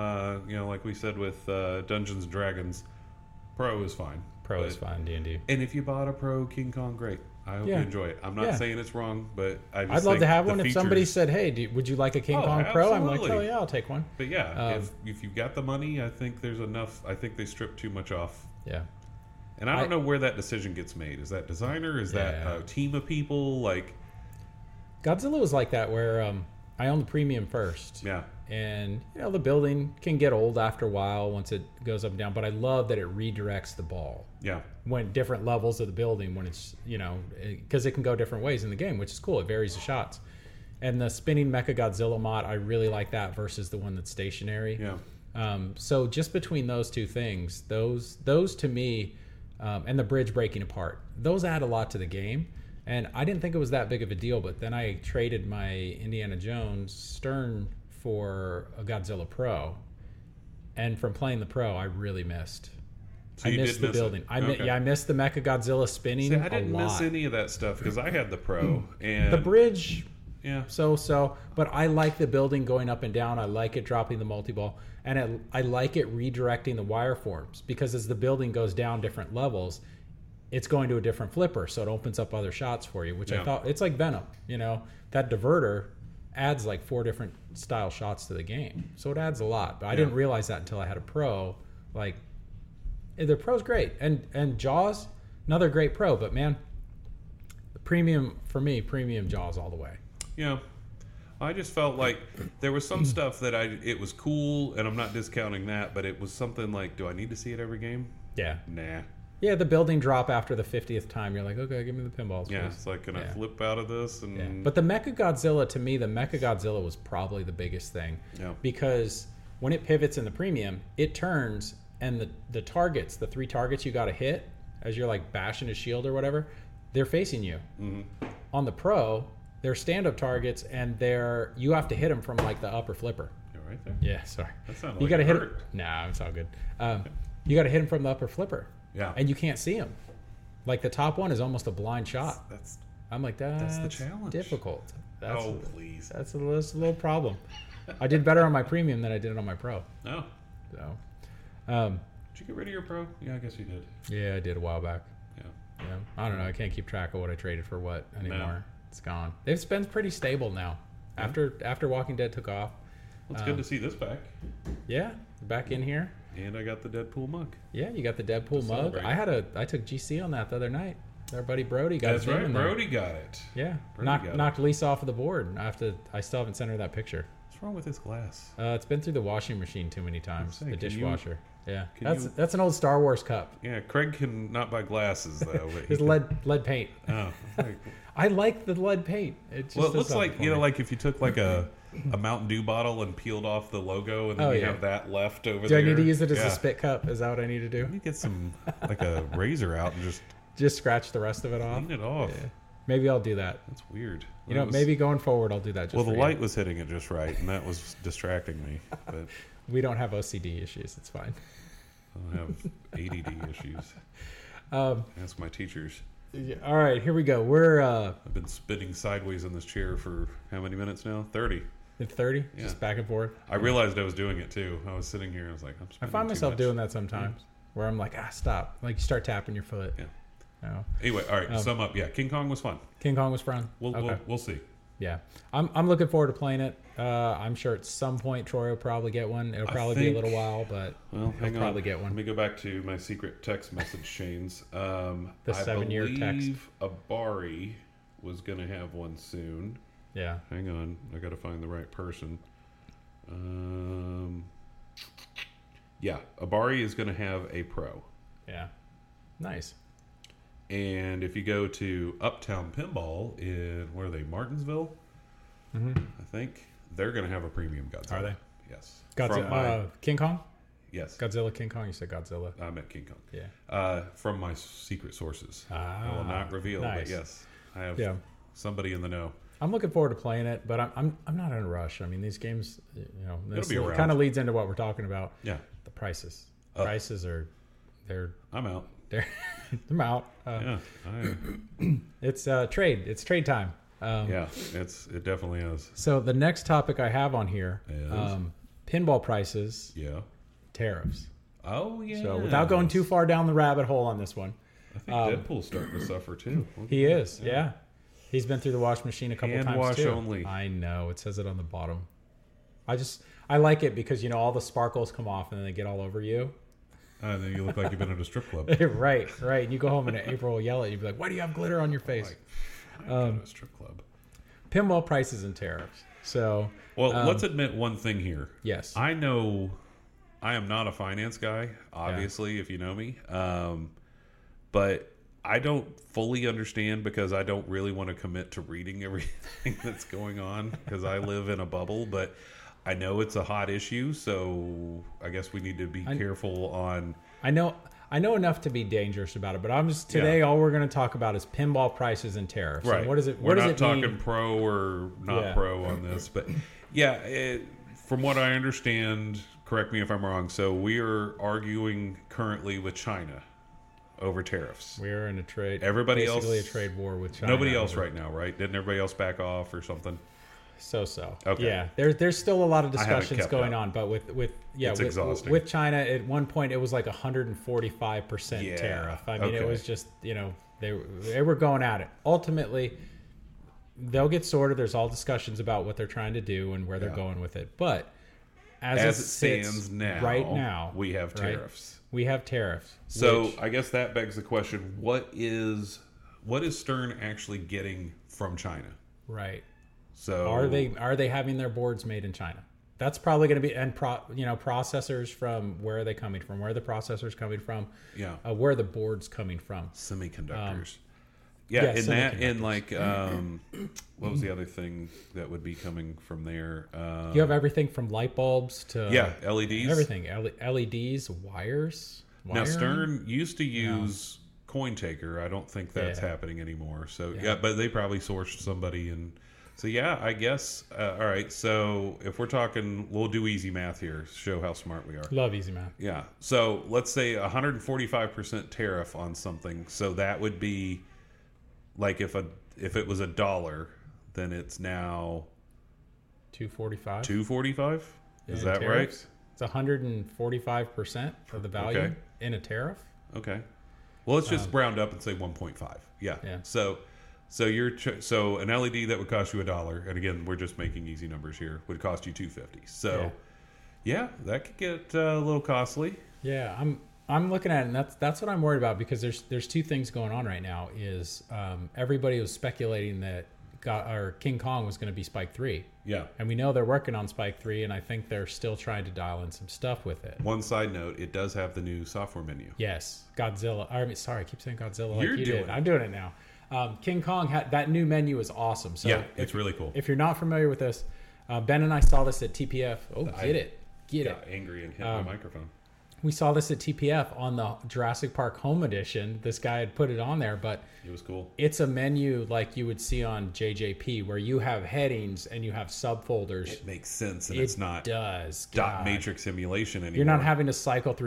Like we said with Dungeons & Dragons, Pro is fine. Pro is fine, D&D. And if you bought a Pro King Kong, great. I hope you enjoy it. I'm not saying it's wrong, but I'd love to have one. If somebody said, hey, would you like a King Kong Pro? I'm like, oh, yeah, I'll take one. But if you've got the money, I think there's enough. I think they strip too much off. Yeah. And I don't know where that decision gets made. Is that designer? Is that a team of people? Like Godzilla was like that, where I own the premium first. Yeah. And the building can get old after a while once it goes up and down. But I love that it redirects the ball. Yeah. When different levels of the building, when it's because it can go different ways in the game, which is cool. It varies the shots. And the spinning Mechagodzilla mod, I really like that versus the one that's stationary. Yeah. So just between those two things, those to me. And the bridge breaking apart. Those add a lot to the game. And I didn't think it was that big of a deal, but then I traded my Indiana Jones Stern for a Godzilla Pro. And from playing the Pro, I really missed. So I missed the building. I missed the Mechagodzilla spinning. See, I didn't miss any of that stuff because I had the Pro. And the bridge, so. But I like the building going up and down. I like it dropping the multi-ball. And I like it redirecting the wire forms because as the building goes down different levels, it's going to a different flipper. So it opens up other shots for you, which I thought it's like Venom. That diverter adds like 4 different style shots to the game. So it adds a lot. But I didn't realize that until I had a Pro. Like, the Pro's great. And Jaws, another great Pro. But man, the premium, for me, premium Jaws all the way. Yeah. I just felt like there was some stuff that it was cool, and I'm not discounting that, but it was something like, do I need to see it every game? Yeah. Nah. Yeah, the building drop after the 50th time. You're like, okay, give me the pinballs. Yeah, please. it's like, can I flip out of this? And But the Mechagodzilla, to me, the Mechagodzilla was probably the biggest thing. Yeah. Because when it pivots in the premium, it turns, and the targets, the 3 targets you got to hit as you're like bashing a shield or whatever, they're facing you. Mm-hmm. On the Pro, they're stand-up targets, and you have to hit them from like the upper flipper. Right. right there. Yeah, sorry. That sounded You like got to it hit hurt. it. Nah, it's all good. You got to hit him from the upper flipper. Yeah. And you can't see him. Like the top one is almost a blind shot. That's I'm like, that's the challenge. difficult. That's, oh, please. that's a little problem. I did better on my premium than I did on my pro. No. So, Did you get rid of your pro? Yeah, I guess you did. yeah, I did a while back. Yeah. Yeah, I don't know. I can't keep track of what I traded for what anymore. No. It's gone. It's been pretty stable now. After Walking Dead took off. Well, it's good to see this back. Yeah, back in here. And I got the Deadpool mug. Yeah, you got the Deadpool To mug. celebrate. I took GC on that the other night. Our buddy Brody got That's his name right. in there. Brody got it. Yeah, Brody got it. knocked Lisa off of the board. I still haven't sent her that picture. What's wrong with this glass? It's been through the washing machine too many times. say, The can you- dishwasher. Yeah, can you- that's an old Star Wars cup. Yeah, Craig can not buy glasses though. But he It's lead paint. Oh, like- I like the lead paint. It just well, it does looks something like for you know, me. like if you took like a Mountain Dew bottle and peeled off the logo, and then Oh, you yeah. have that left over Do there. I need to use it as Yeah. a spit cup? Is that what I need to do? You get some like a razor out and Just scratch the rest of it off. clean it off. Yeah. Maybe I'll do that. That's weird. You know, That was- maybe going forward, I'll do that. Just Well, for the you. light was hitting it just right, and that was distracting me. But We don't have OCD issues. It's fine. I don't have ADD issues. Ask my teachers. Yeah, all right, here we go. We're I've been spinning sideways in this chair for how many minutes now? 30. at 30, Yeah. just back and forth. I realized I was doing it too. I was sitting here and I was like, I'm I spinning find too myself much. doing that sometimes, where I'm like, stop. Like you start tapping your foot. Yeah. No. Anyway, all right, sum up. Yeah, King Kong was fun. King Kong was fun. We'll see. Yeah, I'm looking forward to playing it. I'm sure at some point Troy will probably get one. It'll probably be a think- little while, but Well, hang on. probably get one. Let me go back to my secret text message chains. The 7-year text. I believe Abari was going to have one soon. yeah. Hang on, I got to find the right person. Yeah, Abari is going to have a pro. Yeah. Nice. And if you go to Uptown Pinball in, where are they, Martinsville? I think they're going to have a premium Godzilla. Are they? Yes. Godzilla, King Kong? Yes. Godzilla, King Kong? You said Godzilla. I meant King Kong. Yeah. From my secret sources. I will Ah, not reveal, nice. but yes, I have Yeah. somebody in the know. I'm looking forward to playing it, but I'm not in a rush. I mean, these games, you know, this be around. kind of leads into what we're talking about. Yeah, The prices. Oh. Prices are, they're I'm out. I'm out. Yeah, It's trade. It's trade time. yeah, it definitely is. So the next topic I have on here, Is? pinball prices, Yeah. tariffs. Oh yeah. So without going too far down the rabbit hole on this one, I think Deadpool's starting to suffer too. he is. Yeah. He's been through the wash machine a couple Hand times wash too. only. I know. It says it on the bottom. I like it because, you know, all the sparkles come off and then they get all over you. And then you look like you've been at a strip club. right. And you go home and April will yell at you, be like, "Why do you have glitter on your face?" I go to a strip club. Pinball prices and tariffs. So, Well, let's admit one thing here. yes. I know I am not a finance guy, obviously, if you know me. But I don't fully understand because I don't really want to commit to reading everything that's going on because I live in a bubble. But I know it's a hot issue, so I guess we need to be careful on. I know enough to be dangerous about it, but I'm just today. All we're going to talk about is pinball prices and tariffs. Right. And what does it? We're What does not it talking mean? pro or not Yeah. pro on this, but yeah, from what I understand, correct me if I'm wrong. So we are arguing currently with China over tariffs. We're in a trade. Everybody basically else- a trade war with China. Nobody else over- right now, right? Didn't everybody else back off or something? So. Okay. Yeah. There's still a lot of haven't discussions kept going up. on, but with exhausting. with China at one point it was like 145% Yeah. tariff. I mean, it Okay. was just, you know, they were going at it. Ultimately, they'll get sorted. There's all discussions about what they're trying to do and where they're Yeah. going with it. But as As it it sits stands now, right now, we have right, tariffs. we have tariffs. So which- I guess that begs the question: what is Stern actually getting from China? right. So Are they having their boards made in China? That's probably going to be, and processors from where are they coming from? Where are the processors coming from? Yeah. Where are the boards coming from? Semiconductors. yeah, In that, in semiconductors. like, what was the other thing that would be coming from there? You have everything from light bulbs to Yeah, LEDs. everything. LEDs, wires. Now wiring. Stern used to use CoinTaker. I don't think that's Yeah. happening anymore. So yeah, but they probably sourced somebody in So yeah, I guess. All right. So if we're talking, we'll do easy math here. Show how smart we are. Love easy math. Yeah. So let's say 145% tariff on something. So that would be like if it was $1, then it's now 245. 245. Is In that tariffs. It's 145% of the value Okay. in a tariff. right? Okay. Well, let's just round up and say 1.5. Yeah. Yeah. So so an LED that would cost you $1, and again, we're just making easy numbers here, would cost you $250. So yeah, that could get a little costly. Yeah, I'm looking at it, and that's what I'm worried about, because there's two things going on right now. Is everybody was speculating that King Kong was going to be Spike 3. Yeah. And we know they're working on Spike 3, and I think they're still trying to dial in some stuff with it. One side note, it does have the new software menu. Yes, Godzilla. Sorry, I keep saying Godzilla like You're you doing did. it. I'm doing it now. King Kong, that new menu is awesome. So Yeah, it's really cool. If you're not familiar with this, Ben and I saw this at TPF. Oh, get it. Got angry and hit my microphone. We saw this at TPF on the Jurassic Park Home Edition. This guy had put it on there, but It was cool. it's a menu like you would see on JJP, where you have headings and you have subfolders. It makes sense, and It it's not does. dot God. matrix simulation anymore. You're not having to cycle through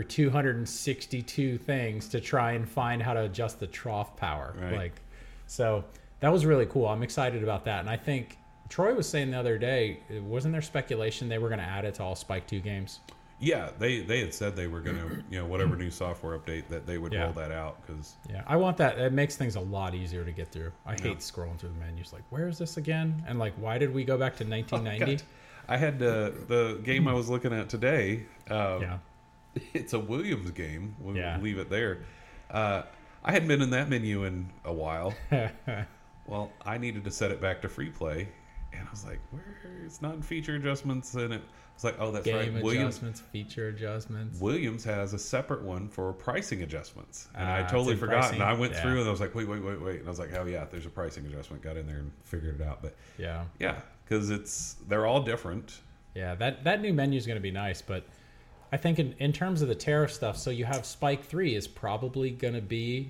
262 things to try and find how to adjust the trough power. Right. So that was really cool. I'm excited about that. And I think Troy was saying the other day, wasn't there speculation they were going to add it to all Spike 2 games? Yeah, they had said they were going to, whatever new software update that they would Yeah. roll that out, because Yeah, I want that. It makes things a lot easier to get through. I hate scrolling through the menus. Like, where is this again? And like, why did we go back to 1990? I had the game I was looking at today. Yeah. It's a Williams game. We'll Yeah. leave it there. I hadn't been in that menu in a while. Well, I needed to set it back to free play, and I was like, "Where? It's not in feature adjustments." And it was like, "Oh, that's Game right. adjustments, feature adjustments. Williams has a separate one for pricing adjustments." And I It's totally in forgot. pricing? And I went Yeah. through, and I was like, "Wait." And I was like, "Oh yeah, there's a pricing adjustment." Got in there and figured it out. But Yeah. yeah, because they're all different. Yeah, that new menu is going to be nice, but I think in terms of the tariff stuff, so you have Spike 3 is probably going to be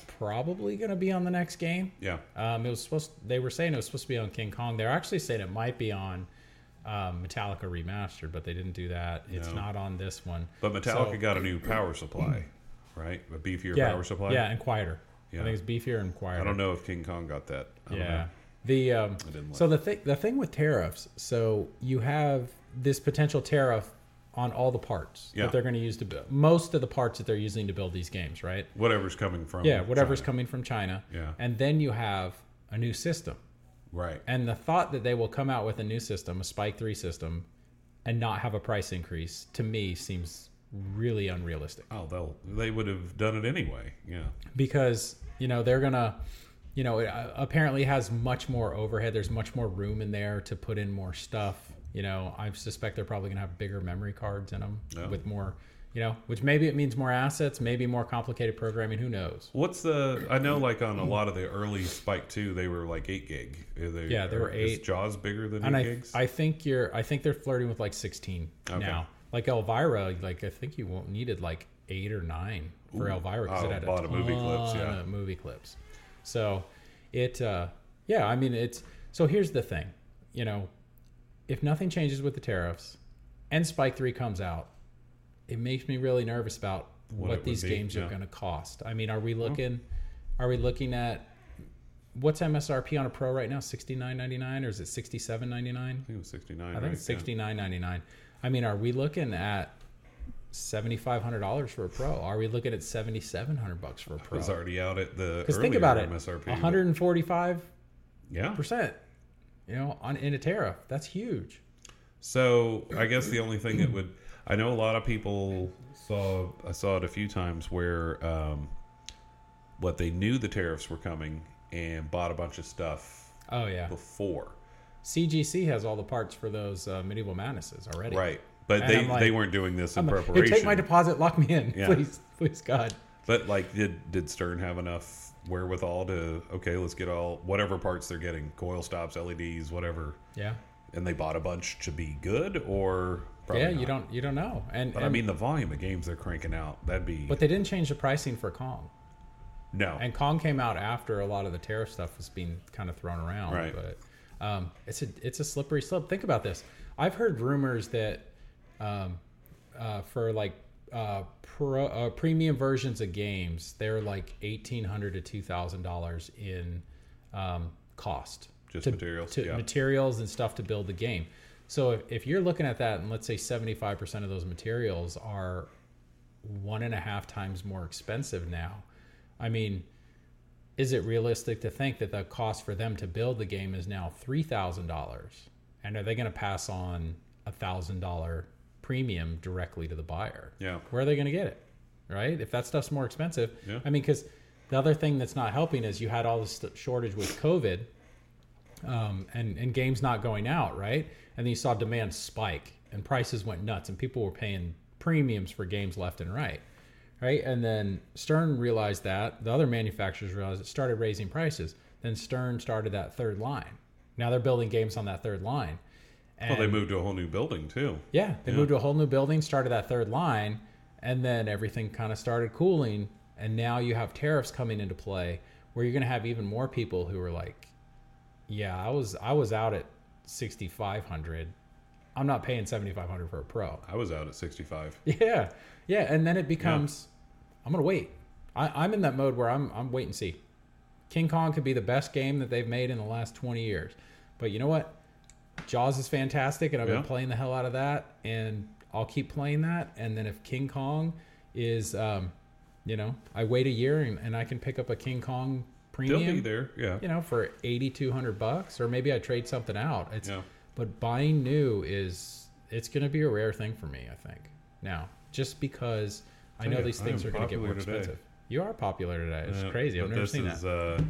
on the next game. Yeah. They were saying it was supposed to be on King Kong. They're actually saying it might be on Metallica Remastered, but they didn't do that. It's No. not on this one. But Metallica So- got a new power supply, right? A beefier yeah, power supply. Yeah, and quieter. Yeah. I think it's beefier and quieter. I don't know if King Kong got that. I don't Yeah. know. The didn't so the thing with tariffs, so you have this potential tariff on all the parts Yeah. that they're going to use to build most of the parts that they're using to build these games, right? Whatever's coming from. Yeah, whatever's China. coming from China. Yeah. And then you have a new system. Right. And the thought that they will come out with a new system, a Spike 3 system, and not have a price increase, to me seems really unrealistic. Oh, they would have done it anyway. Yeah. Because, they're going to, it apparently has much more overhead. There's much more room in there to put in more stuff. I suspect they're probably going to have bigger memory cards in them with more, which maybe it means more assets, maybe more complicated programming. Who knows? I know like on a lot of the early Spike 2, they were like 8 gig. They were 8. Is Jaws bigger than 8 And gigs? I think they're flirting with like 16 Okay. now. Like Elvira, like I think you needed like 8 or 9 for Elvira because it had a lot of movie clips, ton yeah. of movie clips. So so here's the thing, if nothing changes with the tariffs and Spike 3 comes out, it makes me really nervous about What it what would these be, games are yeah. going to cost. I mean, are we looking at what's MSRP on a Pro right now? $69.99 or is it $67.99? I think it was 69. I think it's $69.99. I mean, are we looking at $7,500 for a Pro? Are we looking at $7,700 for a It Pro? was already out at the Because think about it, MSRP. 145%, Yeah. in a tariff. That's huge. So I guess the only thing that would, I know a lot of people I saw it a few times where what they knew the tariffs were coming and bought a bunch of stuff Oh yeah, before. CGC has all the parts for those Medieval Madnesses already. Right. But And I'm like- they weren't doing this in Hey, preparation. take my deposit, lock me in, Yeah. please, God. But like, did Stern have enough wherewithal to, okay, let's get whatever parts they're getting, coil stops, LEDs, whatever, Yeah, and they bought a bunch to be good, or probably yeah. not? You don't know. But I mean, the volume of games they're cranking out, that'd be but they didn't change the pricing for Kong. no. And Kong came out after a lot of the tariff stuff was being kind of thrown around. Right. But It's a slippery slope. Think about this. I've heard rumors that for like premium versions of games, they're like $1,800 to $2,000 in cost. Just materials. Materials and stuff to build the game. So if you're looking at that, and let's say 75% of those materials are 1.5 times more expensive now, I mean, is it realistic to think that the cost for them to build the game is now $3,000? And are they going to pass on $1,000 premium directly to the buyer? Yeah. Where are they going to get it? Right? If that stuff's more expensive. Yeah. I mean, because the other thing that's not helping is you had all this shortage with COVID, and games not going out, right? And then you saw demand spike and prices went nuts and people were paying premiums for games left and right. Right. And then Stern realized that, the other manufacturers realized it, started raising prices. Then Stern started that third line. Now they're building games on that third line. And Well, they moved to a whole new building too. yeah, they moved to a whole new building, started that third line, and then everything kind of started cooling. And now you have tariffs coming into play where you're going to have even more people who are like, yeah, I was out at 6,500. I'm not paying 7,500 for a pro. I was out at 65. Yeah. Yeah. And then it becomes, I'm going to wait. I'm in that mode where I'm wait and see. King Kong could be the best game that they've made in the last 20 years. But you know what? Jaws is fantastic, and I've been playing the hell out of that, and I'll keep playing that. And then if King Kong is, I wait a year and I can pick up a King Kong premium. They'll be there, yeah. For $8,200, or maybe I trade something out. But buying new it's going to be a rare thing for me, I think. Now, just because I know these things are going to get more expensive. You are popular today. It's crazy. I've never seen that.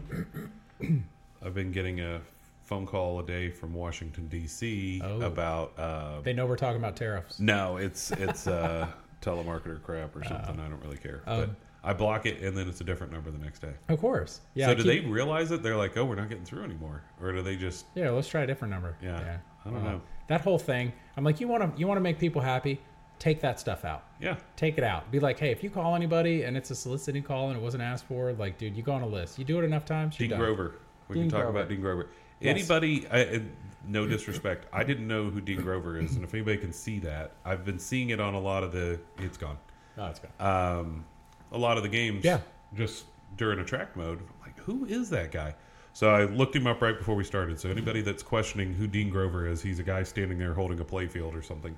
I've been getting a phone call a day from Washington D.C. about. They know we're talking about tariffs. No, it's telemarketer crap or something. I don't really care. But I block it, and then it's a different number the next day. Of course. Yeah. So do they realize it? They're like, oh, we're not getting through anymore, or do they just? Yeah, let's try a different number. Yeah. I don't know. That whole thing. I'm like, you want to make people happy? Take that stuff out. Yeah. Take it out. Be like, hey, if you call anybody and it's a soliciting call and it wasn't asked for, like, dude, you go on a list. You do it enough times. Dean Grover. We can talk about Dean Grover. Yes. Anybody? No disrespect. I didn't know who Dean Grover is, and if anybody can see that, I've been seeing it on a lot of the. It's gone. Oh, it's gone. A lot of the games. Yeah. Just during attract mode, I'm like, who is that guy? So I looked him up right before we started. So anybody that's questioning who Dean Grover is, he's a guy standing there holding a playfield or something.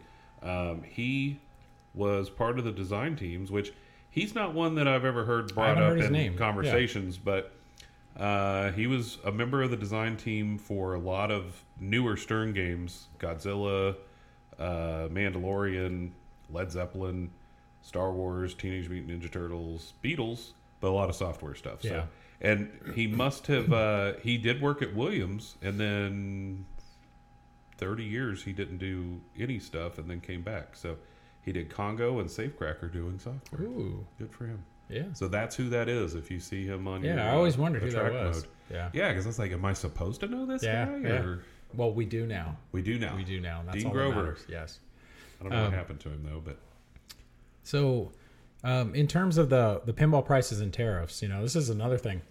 He was part of the design teams, which he's not one that I've ever heard brought up in conversations, but he was a member of the design team for a lot of newer Stern games: Godzilla, Mandalorian, Led Zeppelin, Star Wars, Teenage Mutant Ninja Turtles, Beatles, but a lot of software stuff. Yeah. So, and he must have, he did work at Williams, and then 30 years he didn't do any stuff, and then came back. So he did Congo and Safecracker doing software. Ooh. Good for him. Yeah. So that's who that is if you see him on your I always wondered who that attract was. mode. Yeah. Yeah, because it's like, am I supposed to know this guy? Or? Well, we do now. We do now. We do now. That's Dean all Grover. that matters. Yes. I don't know what happened to him, though, but... So, in terms of the pinball prices and tariffs, this is another thing.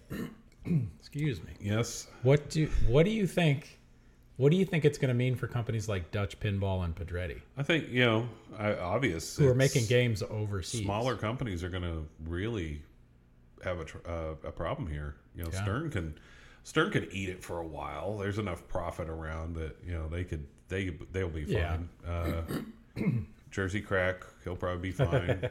Excuse me. Yes. What do you think? What do you think it's going to mean for companies like Dutch Pinball and Pedretti? I think obvious who are making games overseas. Smaller companies are going to really have a problem here. Stern can eat it for a while. There's enough profit around that they'll be fine. Yeah. Jersey Crack, he'll probably be fine.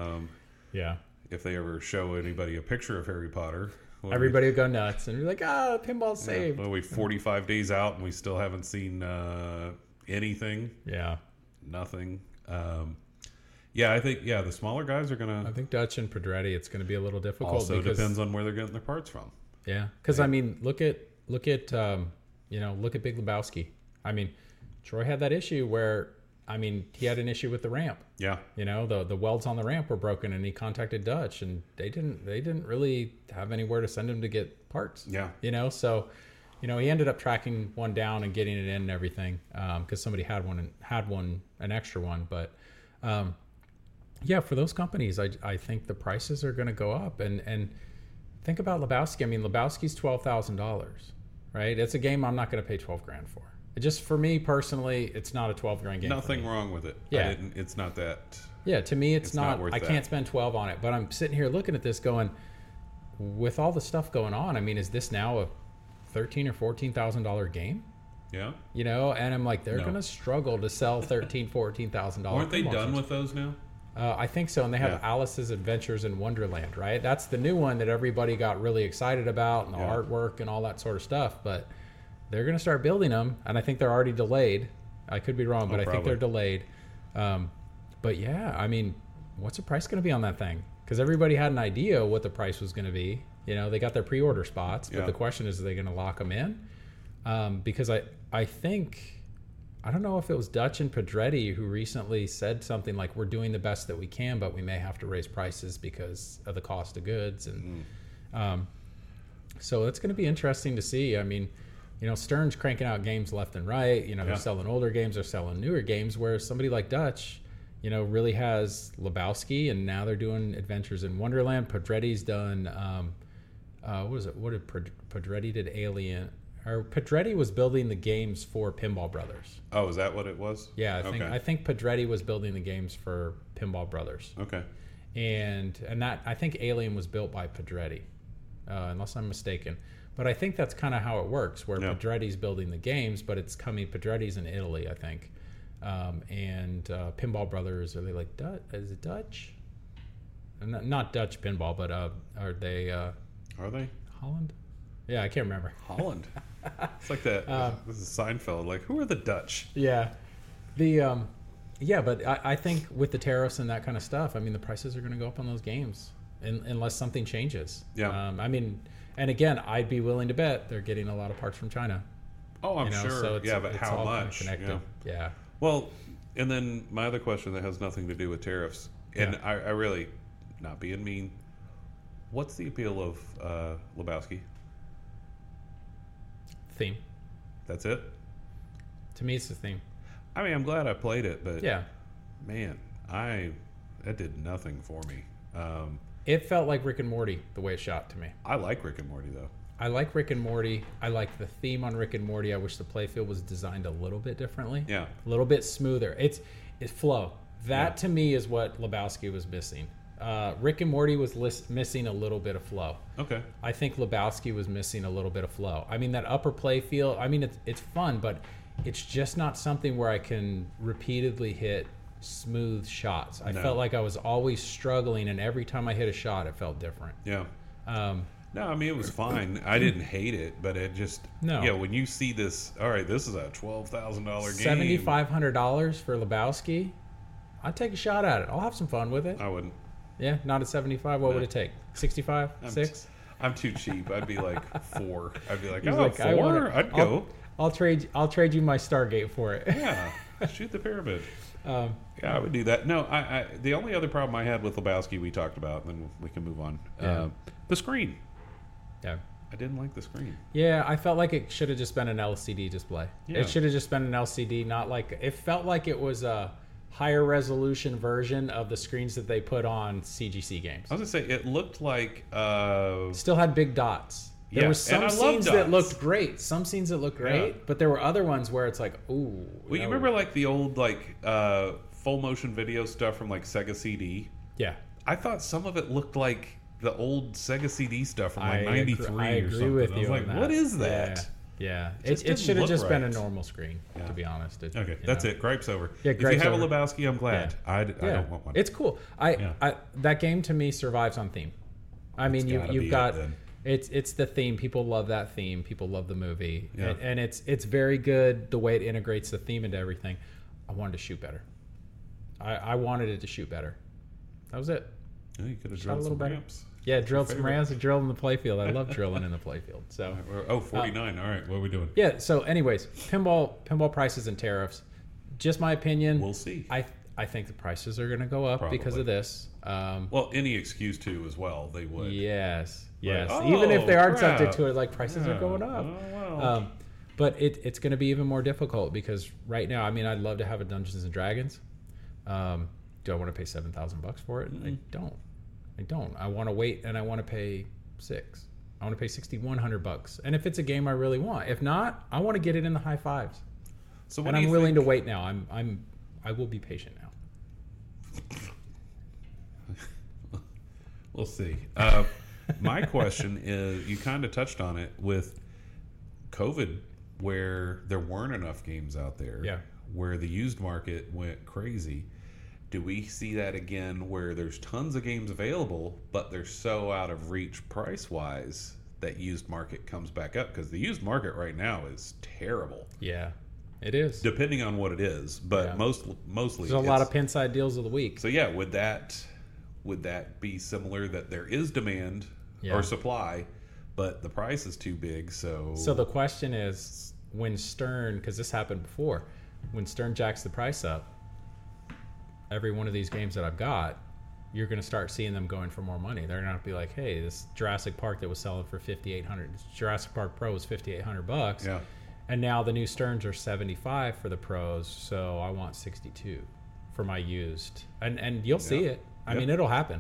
Yeah. If they ever show anybody a picture of Harry Potter, everybody will go nuts and be like, pinball's saved. Well, we're 45 days out and we still haven't seen anything. Yeah. Nothing. I think the smaller guys are gonna. I think Dutch and Pedretti, it's going to be a little difficult. Also depends on where they're getting their parts from. Yeah, because I mean, look at Big Lebowski. I mean, Troy had that issue where he had an issue with the ramp. Yeah. The welds on the ramp were broken, and he contacted Dutch, and they didn't really have anywhere to send him to get parts. Yeah. So, he ended up tracking one down and getting it in and everything because somebody had an extra one. But for those companies, I think the prices are going to go up. And think about Lebowski. I mean, Lebowski's $12,000, right? It's a game I'm not going to pay 12 grand for. It just, for me personally, it's not a 12 grand game. Nothing wrong with it. Yeah. It's not that. Yeah, to me, it's not worth I that. can't spend 12 on it. But I'm sitting here looking at this going, with all the stuff going on, I mean, is this now a $13,000 or $14,000 game? Yeah. You know, and I'm like, they're No. going to struggle to sell $13,000, $14,000. Weren't they pinball done machines. with those now? I think so, and they have Yeah. Alice's Adventures in Wonderland, right? That's the new one that everybody got really excited about, and the Yeah. artwork and all that sort of stuff. But they're going to start building them, and I think they're already delayed. I could be wrong, but I think probably. they're delayed. But yeah, I mean, what's the price going to be on that thing? Because everybody had an idea what the price was going to be. You know, they got their pre-order spots, but Yeah. the question is, are they going to lock them in? Because I think, I don't know if it was Dutch and Pedretti who recently said something like, we're doing the best that we can, but we may have to raise prices because of the cost of goods. And so it's going to be interesting to see. I mean, you know, Stern's cranking out games left and right. You know, they're Yeah. selling older games, they're selling newer games, whereas somebody like Dutch, you know, really has Lebowski, and now they're doing Adventures in Wonderland. Pedretti's done, what is it? What did Pedretti did? Alien. Or Pedretti was building the games for Pinball Brothers. Oh, is that what it was? Yeah, Okay. I think Pedretti was building the games for Pinball Brothers, Okay. and that, I think Alien was built by Pedretti, unless I'm mistaken. But I think that's kind of how it works, where Yeah. Pedretti's building the games, but it's coming. Pedretti's in Italy, I think, and Pinball Brothers, are they like Dutch? Is it Dutch? Not Dutch pinball, but are they Are they? Holland? Yeah, I can't remember. Holland. It's like that. This is Seinfeld. Like, who are the Dutch? Yeah, the yeah, but I think with the tariffs and that kind of stuff, I mean, the prices are going to go up on those games unless something changes. Yeah. I mean, and again, I'd be willing to bet they're getting a lot of parts from China. Oh, I'm You know, sure. so it's, Yeah, but it's how all kinda much? connected. Yeah. Yeah. Well, and then my other question that has nothing to do with tariffs, and Yeah. I really, not being mean, what's the appeal of Lebowski? Theme. That's it? To me, it's the theme. I mean, I'm glad I played it, but Yeah. man, that did nothing for me. It felt like Rick and Morty the way it shot to me. I like Rick and Morty though. I like Rick and Morty. I like the theme on Rick and Morty. I wish the playfield was designed a little bit differently. Yeah. A little bit smoother. It's flow. That Yeah. to me is what Lebowski was missing. Rick and Morty was missing a little bit of flow. Okay. I think Lebowski was missing a little bit of flow. I mean, that upper play field, I mean, it's fun, but it's just not something where I can repeatedly hit smooth shots. I No. felt like I was always struggling, and every time I hit a shot, it felt different. Yeah. No, I mean it was fine. I didn't hate it, but it just No. Yeah, when you see this, all right, this is a $12,000 game. $7,500 for Lebowski, I'd take a shot at it. I'll have some fun with it. I wouldn't. Yeah, not at 75. What No. would it take? 65? I'm 6? I'm too cheap. I'd be like 4. I'd be like, He's oh, like, 4? I wanna- I'd go. I'll trade you my Stargate for it. Yeah, shoot the pyramid. Yeah, I would do that. No, I the only other problem I had with Lebowski we talked about, and then we can move on. Yeah. The screen. Yeah. I didn't like the screen. Yeah, I felt like it should have just been an LCD display. Yeah. It should have just been an LCD, not like it felt like it was a higher resolution version of the screens that they put on CGC games. I was gonna say it looked like Still had big dots. There Yeah, were and some I love scenes that dots. looked great. Some scenes that looked great, Yeah. but there were other ones where it's like, ooh. well, you no. remember like the old like full motion video stuff from like Sega CD? Yeah. I thought some of it looked like the old Sega CD stuff from like I '93 I or agree something. with I you was on like, that. what is that? Yeah. just It didn't should have look just been a right. normal screen, Yeah. to be honest. Okay, you that's know. it. Gripes over. Yeah, if gripes you have over. a Lebowski, I'm glad. I don't want one. It's cool. Yeah. That game to me survives on theme. I mean, gotta be you've it got then. it's the theme. People love that theme. People love the movie, Yeah. and it's very good the way it integrates the theme into everything. I wanted to shoot better. I wanted it to shoot better. That was it. Yeah, you could have a drilled little some better. ramps. Yeah, drilled some favorite. rams and drilled in the playfield. I love drilling in the playfield. So. Oh, 49. All right, what are we doing? Yeah. So, anyways, pinball prices and tariffs. Just my opinion. We'll see. I think the prices are going to go up because Probably. of this. Well, any excuse to as well, they would. Yes. Yes. Like, Even if they oh, aren't crap. subject to it, like prices are Yeah. going up. Oh, well. But it's going to be even more difficult because right now, I mean, I'd love to have a Dungeons and Dragons. Do I want to pay $7,000 for it? I don't. I want to wait and I want to pay $6,000. I want to pay $6,100. And if it's a game I really want, if not, I want to get it in the high fives. So And I'm willing to wait now. I will be patient now. We'll see. My question is, you kind of touched on it with COVID, where there weren't enough games out there. Yeah. Where the used market went crazy. Do we see that again, where there's tons of games available, but they're so out of reach price-wise that used market comes back up? Because the used market right now is terrible. Yeah, it is. Depending on what it is, but Yeah. mostly There's a lot of Pinside deals of the week. So yeah, would that be similar, that there is demand or supply, but the price is too big? So the question is, when Stern, because this happened before, when Stern jacks the price up, every one of these games that I've got, you're going to start seeing them going for more money. They're going to be like, hey, this Jurassic Park that was selling for $5,800, Jurassic Park Pro was $5,800. Yeah. And now the new Sterns are $75 for the pros, so I want $62 for my used. And you'll see it. I mean, it'll happen.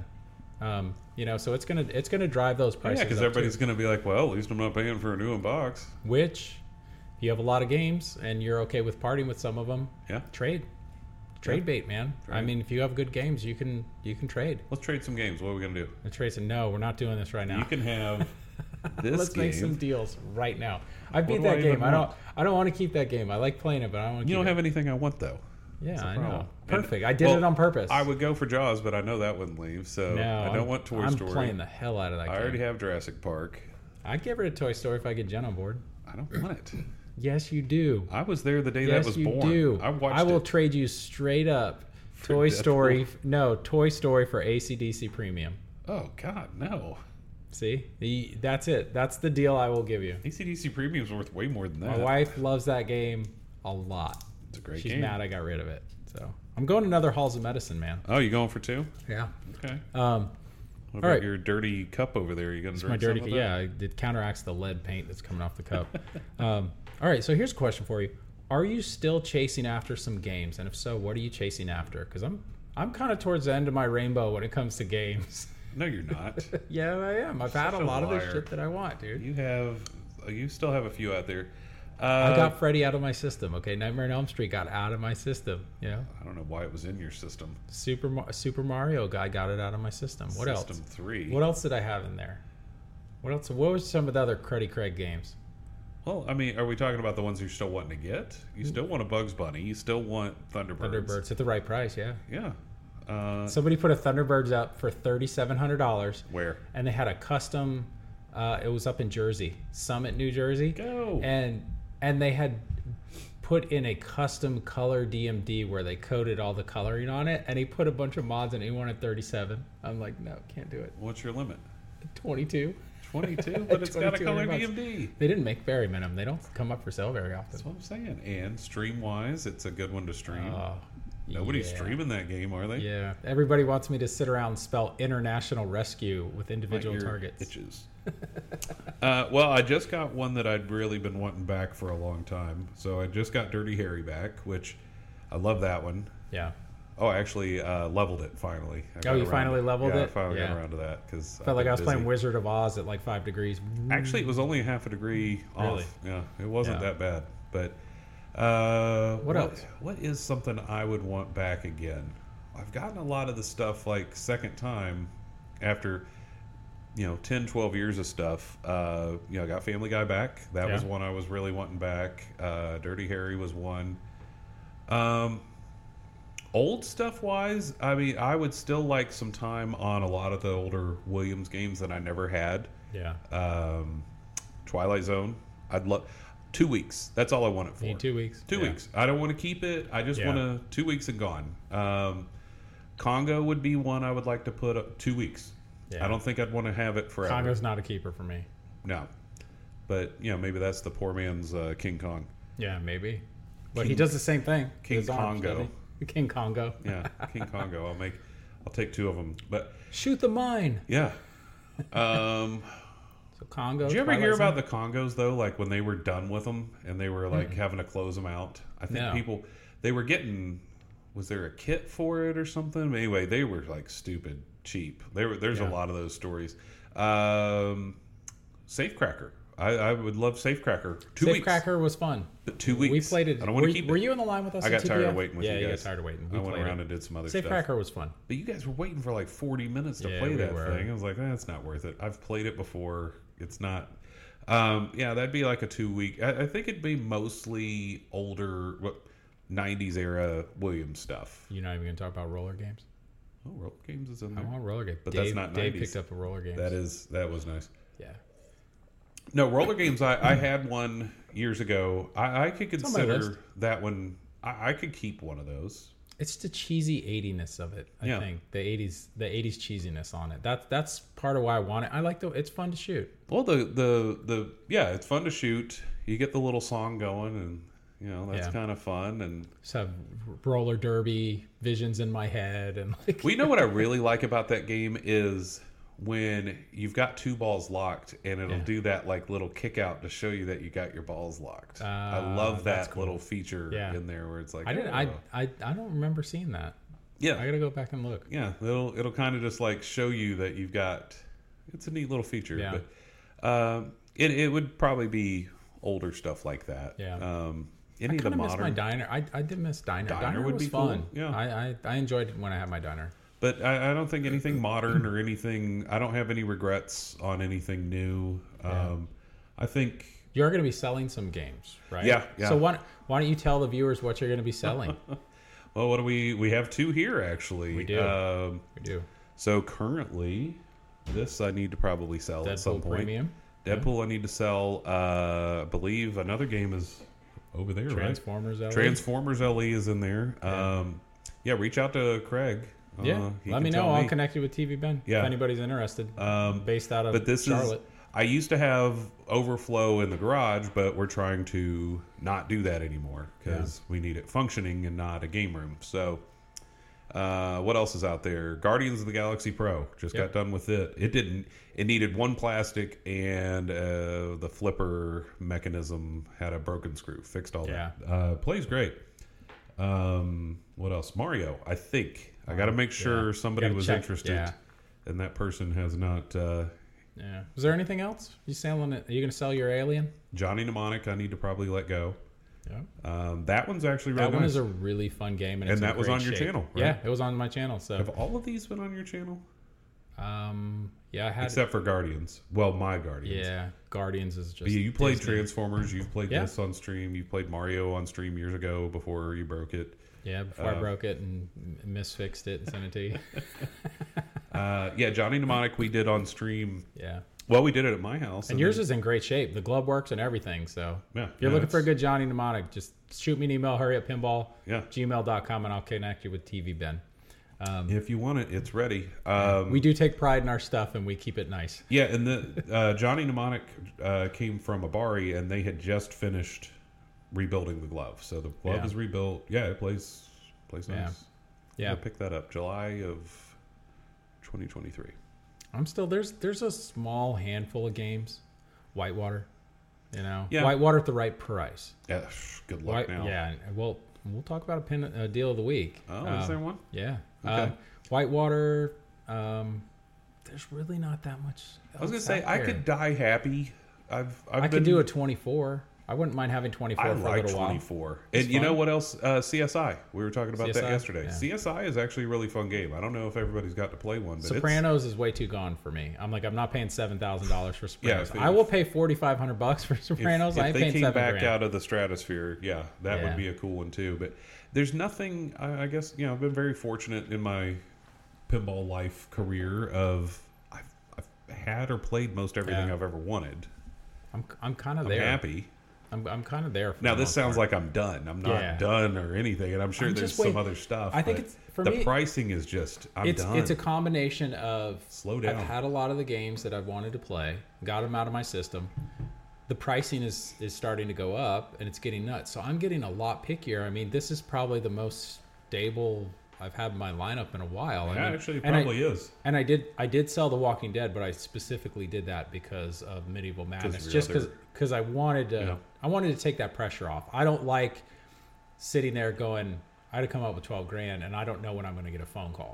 So it's gonna drive those prices. Yeah, because everybody's going to be like, well, at least I'm not paying for a new box. Which, if you have a lot of games and you're okay with partying with some of them, trade bait, man. I mean, if you have good games, you can trade. Let's trade some games. What are we going to do? And Trace said, no, we're not doing this right now. You can have this Let's game. make some deals right now. I beat do that I game. even I want? don't want to keep that game. I like playing it, but I don't want to keep You don't it. have anything I want, though. Yeah, I problem. know. Perfect. I did it on purpose. I would go for Jaws, but I know that wouldn't leave, so No, I don't want Toy Story. I'm playing the hell out of that game. I already have Jurassic Park. I'd get rid of Toy Story if I get Jen on board. I don't want it. Yes, you do. I was there the day Yes, that was you born. do. I watched I will it. trade you straight up For Toy Deadpool. Story. No, Toy Story for AC/DC Premium. Oh, God, no. See? That's it. That's the deal I will give you. AC/DC Premium's worth way more than that. My wife loves that game a lot. It's a great She's game. mad I got rid of it. So I'm going to another Halls of Medicine, man. Oh, you going for two? Yeah. Okay. What All about right. your dirty cup over there? You going to drink My dirty, some of that? yeah, it counteracts the lead paint that's coming off the cup. All right, so here's a question for you: are you still chasing after some games? And if so, what are you chasing after? Because I'm kind of towards the end of my rainbow when it comes to games. No, you're not. Yeah, I am. I've had a Such a lot of the liar. shit that I want, dude. You still have a few out there. I got Freddy out of my system. Okay, Nightmare on Elm Street got out of my system. You know, I don't know why it was in your system. Super Mario guy got it out of my system. What else? System 3. What else did I have in there? What else? What were some of the other Cruddy Craig games? Well, I mean, are we talking about the ones you're still wanting to get? You still want a Bugs Bunny. You still want Thunderbirds. Thunderbirds at the right price, yeah. Yeah. Somebody put a Thunderbirds up for $3,700, Where? and they had a custom. It was up in Jersey, Summit, New Jersey. Go. And they had put in a custom color DMD where they coded all the coloring on it, and he put a bunch of mods in it. He wanted 37. I'm like, no, can't do it. What's your limit? 22. 22, but it's got a color 2200 DMD. They didn't make very many. They don't come up for sale very often. That's what I'm saying. And stream-wise, it's a good one to stream. Oh, Nobody's yeah. streaming that game, are they? Yeah, everybody wants me to sit around and spell international rescue with individual Your targets. Itches. Well, I just got one that I'd really been wanting back for a long time. So I just got Dirty Harry back, which I love that one. Yeah. Oh, I actually leveled it finally. You finally leveled I it? finally Yeah. got around to that because Felt like I was playing Wizard of Oz at like 5 degrees. Actually, it was only a half a degree Really? off. Yeah, it wasn't Yeah. that bad. But What else? What is something I would want back again? I've gotten a lot of the stuff like second time after 10, 12 years of stuff. I got Family Guy back. That was one I was really wanting back. Dirty Harry was one. Old stuff wise, I mean, I would still like some time on a lot of the older Williams games that I never had. Yeah. Twilight Zone, I'd love 2 weeks. That's all I want it for. Need 2 weeks. 2 Yeah. weeks. I don't want to keep it. I just want to 2 weeks and gone. Congo would be one I would like to put up 2 weeks. Yeah. I don't think I'd want to have it forever. Congo's not a keeper for me. No, but maybe that's the poor man's King Kong. Yeah, maybe. But he does the same thing. King His arms, Congo. doesn't he? King Congo. Yeah, King Congo. I'll take 2 of them. But Shoot the mine. yeah. So Congo. Did you ever Twilight hear Zone? about the Congos though? Like when they were done with them and they were like having to close them out. I think No. they were getting. Was there a kit for it or something? Anyway, they were like stupid cheap. There's a lot of those stories. Safecracker. I would love Safecracker. 2 weeks. Safecracker was fun. 2 weeks. We played it. I don't want to keep it. Were you in the line with us? I got at tired TPF? of waiting with you guys. Yeah, you got tired of waiting. We I went played around it. and did some other stuff. Safecracker was fun. But you guys were waiting for like 40 minutes to play we that were. thing. I was like, it's not worth it. I've played it before. It's not. Yeah, that'd be like a 2 week. I think it'd be mostly older, 90s era Williams stuff. You're not even going to talk about roller games? Oh, roller games is in I there. want roller games. But Dave, that's not Dave 90s. picked up a roller game. That was nice. Yeah. No, roller games. I had one years ago. I could on my list. consider that one. I could keep one of those. It's the cheesy 80ness of it, I Yeah. think. The 80s cheesiness on it. That's part of why I want it. I like it's fun to shoot. Well, yeah, it's fun to shoot. You get the little song going, and that's Yeah. kind of fun. And Just have roller derby visions in my head and like we know what I really like about that game is when you've got two balls locked, and it'll Yeah. do that like little kick out to show you that you got your balls locked. I love that's that cool. little feature Yeah. in there where it's like I didn't oh. I don't remember seeing that. yeah, I got to go back and look. yeah, it'll kind of just like show you that you've got. It's a neat little feature, Yeah. but it would probably be older stuff like that. Yeah. Any I of the kind of miss my modern, diner. I did miss diner. Diner would was be cool. fun. Yeah. I enjoyed it when I had my diner. but I don't think anything modern or anything. I don't have any regrets on anything new. I think You're going to be selling some games, right? Yeah, yeah. So why don't you tell the viewers what you're going to be selling? well, what do we have two here actually. We do. We do. So currently, this I need to probably sell at some Deadpool point. Premium. Deadpool, I need to sell. I believe another game is over there, Transformers. right? LA. Transformers LE is in there. Yeah, reach out to Craig. Yeah, he let can me tell know. I'll connect you with TV Ben Yeah. if anybody's interested. Based out of But this Charlotte. I used to have overflow in the garage, but we're trying to not do that anymore because we need it functioning and not a game room. So, what else is out there? Guardians of the Galaxy Pro just got done with it. It needed one plastic and the flipper mechanism had a broken screw. Fixed all that. Plays great. What else? Mario. I think I got to make sure somebody was interested, and that person has not. Yeah. Was there anything else? You selling it? Are you going to sell your Alien? Johnny Mnemonic, I need to probably let go. Yeah. That one's actually really That one nice. is a really fun game, and, And it's in that was great on your shape. channel, right? Yeah, it was on my channel. So, Have all of these been on your channel? yeah, I had. Except for Guardians. Well, my Guardians. Yeah, Guardians is just. But you played Disney. Transformers. You've played Yeah. this on stream. You played Mario on stream years ago before you broke it. Yeah, before I broke it and misfixed it and sent it to you. Yeah, Johnny Mnemonic we did on stream. Yeah. Well, we did it at my house. And yours is in great shape. The glove works and everything. So Yeah, if you're yeah, looking for a it's- good Johnny Mnemonic, just shoot me an email, hurryuppinball, Yeah. gmail.com, and I'll connect you with TV Ben. If you want it, it's ready. We do take pride in our stuff, and we keep it nice. Yeah, and the Johnny Mnemonic came from Abari, and they had just finished rebuilding the glove. So the glove Yeah. is rebuilt. Yeah, it plays nice. Yeah. I picked that up July of 2023. I'm still there's a small handful of games, Whitewater, Yeah. Whitewater at the right price. Yeah, good luck now. Yeah, and we'll talk about a deal of the week. Oh, is there one? Yeah. Okay. Whitewater. There's really not that much. I was gonna else say out I there. could die happy. I could do a 24. I wouldn't mind having 24 I for a like little while. 24. It's And you know fun. what else? CSI. We were talking about that CSI? yesterday. Yeah. CSI is actually a really fun game. I don't know if everybody's got to play one, but Sopranos is way too gone for me. I'm not paying $7,000 for Sopranos. if- I will pay $4,500 for Sopranos. If I ain't they paying came back $7,000. out of the stratosphere, that would Yeah. be a cool one too. But there's nothing. I guess I've been very fortunate in my pinball life career. I've had or played most everything Yeah. I've ever wanted. I'm kind of I'm there. happy. I'm kind of there. For Now the this most sounds part. like I'm done. I'm not Yeah. done or anything, and I'm sure I'm there's just some waiting. other stuff. I think but it's for the me. pricing is just I'm done. It's a combination of Slow down. I've had a lot of the games that I've wanted to play, got them out of my system. The pricing is starting to go up, and it's getting nuts. So I'm getting a lot pickier. I mean, this is probably the most stable I've had in my lineup in a while. Yeah, I mean, actually, it and I- probably is. And I did sell The Walking Dead, but I specifically did that because of Medieval Madness, your just other- because I wanted to Yeah. I wanted to take that pressure off. I don't like sitting there going, I had to come up with $12,000 and I don't know when I'm going to get a phone call.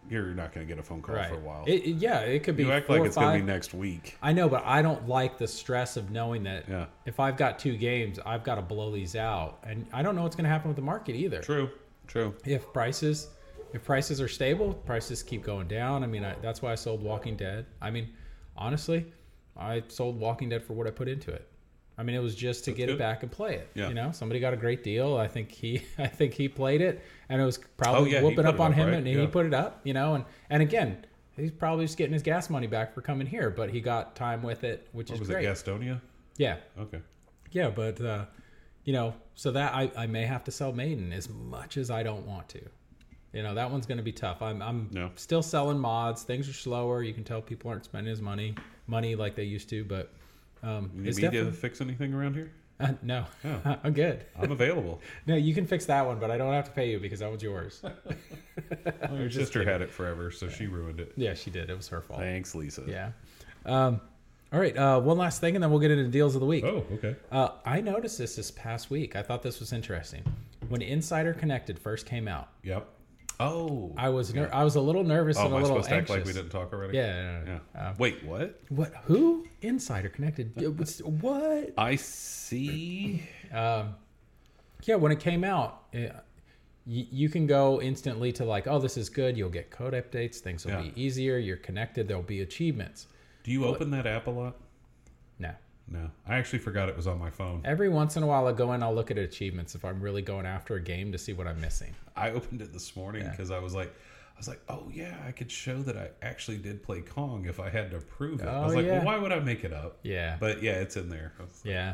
you're not going to get a phone call for a while. It could be. You act 4 like or it's going to 5. be next week. I know, but I don't like the stress of knowing that Yeah. if I've got 2 games, I've got to blow these out, and I don't know what's going to happen with the market either. True. If prices are stable, prices keep going down. I mean, that's why I sold Walking Dead. I mean, honestly, I sold Walking Dead for what I put into it. I mean, it was just to get it back and play it. Yeah. You know, somebody got a great deal. I think he played it, and it was probably he whooping put up it on up, him, right? and Yeah. he put it up. You know, and again, he's probably just getting his gas money back for coming here, but he got time with it, which Or is was great. it Gastonia? Yeah, Okay. yeah, but you know, so that I may have to sell Maiden as much as I don't want to. You know, that one's going to be tough. I'm No. still selling mods. Things are slower. You can tell people aren't spending his money like they used to. But You it's need me to definitely fix anything around here? no. Oh. I'm good. I'm available. No, you can fix that one, but I don't have to pay you because that was yours. Well, your sister had it forever, so she ruined it. Yeah, she did. It was her fault. Thanks, Lisa. Yeah. All right. One last thing, and then we'll get into deals of the week. Oh, okay. I noticed this past week. I thought this was interesting. When Insider Connected first came out, Yep. Oh. I was a little nervous and a am I little supposed to act anxious. like we didn't talk already? Yeah. Wait, what? What? Who? Insider Connected? What? I see. Yeah, when it came out, you can go instantly to like, oh, this is good. You'll get code updates. Things will be easier. You're connected. There'll be achievements. Do you open that app a lot? No. No. I actually forgot it was on my phone. Every once in a while, I go in, I'll look at achievements if I'm really going after a game to see what I'm missing. I opened it this morning because I was like, oh yeah, I could show that I actually did play Kong if I had to prove it. I was like, well, why would I make it up? Yeah. But yeah, it's in there. Yeah.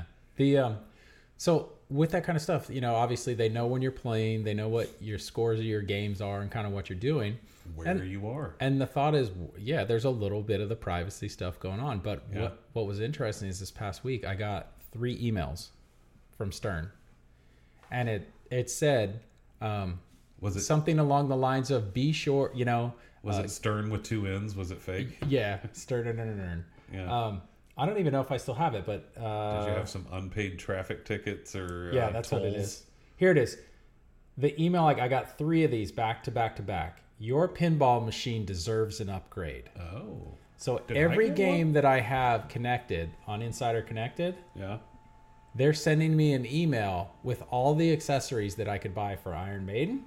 So with that kind of stuff, you know, obviously they know when you're playing, they know what your scores of your games are and kind of what you're doing. Where you are. And the thought is, yeah, there's a little bit of the privacy stuff going on. But what was interesting is this past week, I got 3 emails from Stern. And it said Was it something along the lines of, be sure, you know. Was it Stern with 2 N's? Was it fake? Yeah, Stern. Yeah. I don't even know if I still have it, but... Did you have some unpaid traffic tickets or yeah, that's tolls? what it is. Here it is. The email, like I got 3 of these back to back to back. Your pinball machine deserves an upgrade. Oh. So Did I every get game one? that I have connected on Insider Connected, Yeah. they're sending me an email with all the accessories that I could buy for Iron Maiden.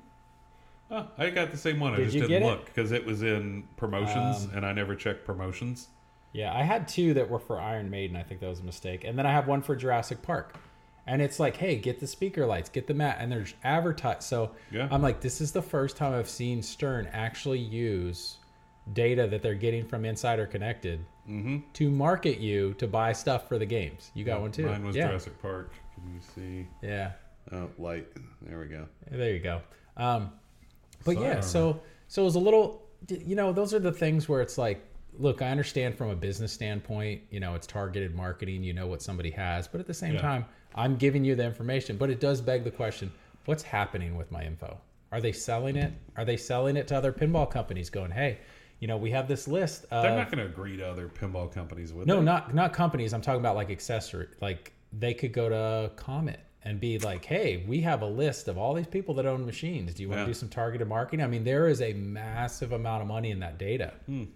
Oh, I got the same one. I Did just you didn't get it? look because it was in promotions and I never checked promotions. Yeah, I had 2 that were for Iron Maiden. I think that was a mistake. And then I have one for Jurassic Park. And it's like, hey, get the speaker lights, get the mat, and there's advertised. So Yeah. I'm like, this is the first time I've seen Stern actually use data that they're getting from Insider Connected to market you to buy stuff for the games. You got one too. Mine was yeah. Jurassic Park. Can you see? Yeah. Oh, light. There we go. There you go. But Sidearm. yeah, so it was a little, you know, those are the things where it's like, look, I understand from a business standpoint, you know, it's targeted marketing, you know what somebody has, but at the same time, I'm giving you the information, but it does beg the question, what's happening with my info? Are they selling it? Are they selling it to other pinball companies going, hey, you know, we have this list of... They're not going to agree to other pinball companies with No, it. not companies. I'm talking about like accessory. Like they could go to Comet and be like, hey, we have a list of all these people that own machines. Do you want to do some targeted marketing? I mean, there is a massive amount of money in that data.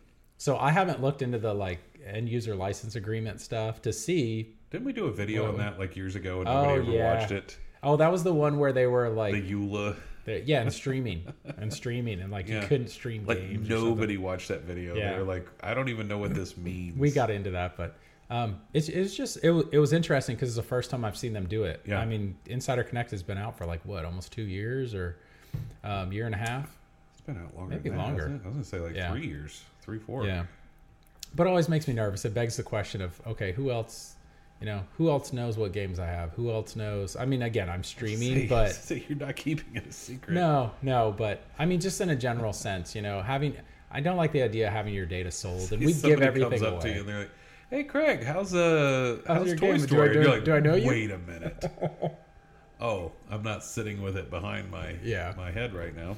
So I haven't looked into the like end user license agreement stuff to see. Didn't we do a video on that like years ago and nobody ever watched it? Oh, that was the one where they were like, The EULA. yeah, and streaming and like you couldn't stream Like games. nobody watched that video. Yeah. They were like, I don't even know what this means. We got into that, but it's just it was interesting because it's the first time I've seen them do it. Yeah. I mean, Insider Connect has been out for like what, almost 2 years or year and a half. It's been out longer. Maybe than that, longer. hasn't it? I was gonna say like 3 years, 3, 4. Yeah, but it always makes me nervous. It begs the question of, okay, who else? You know, who else knows what games I have? Who else knows? I mean, again, I'm streaming, but So you're not keeping it a secret. no, but I mean, just in a general sense, you know, I don't like the idea of having your data sold, and we Somebody give everything comes up away. to you and they're like, "Hey, Craig, how's your Toy game? Story?" Do I- You're like, do I know you? Wait a minute. Oh, I'm not sitting with it behind my head right now.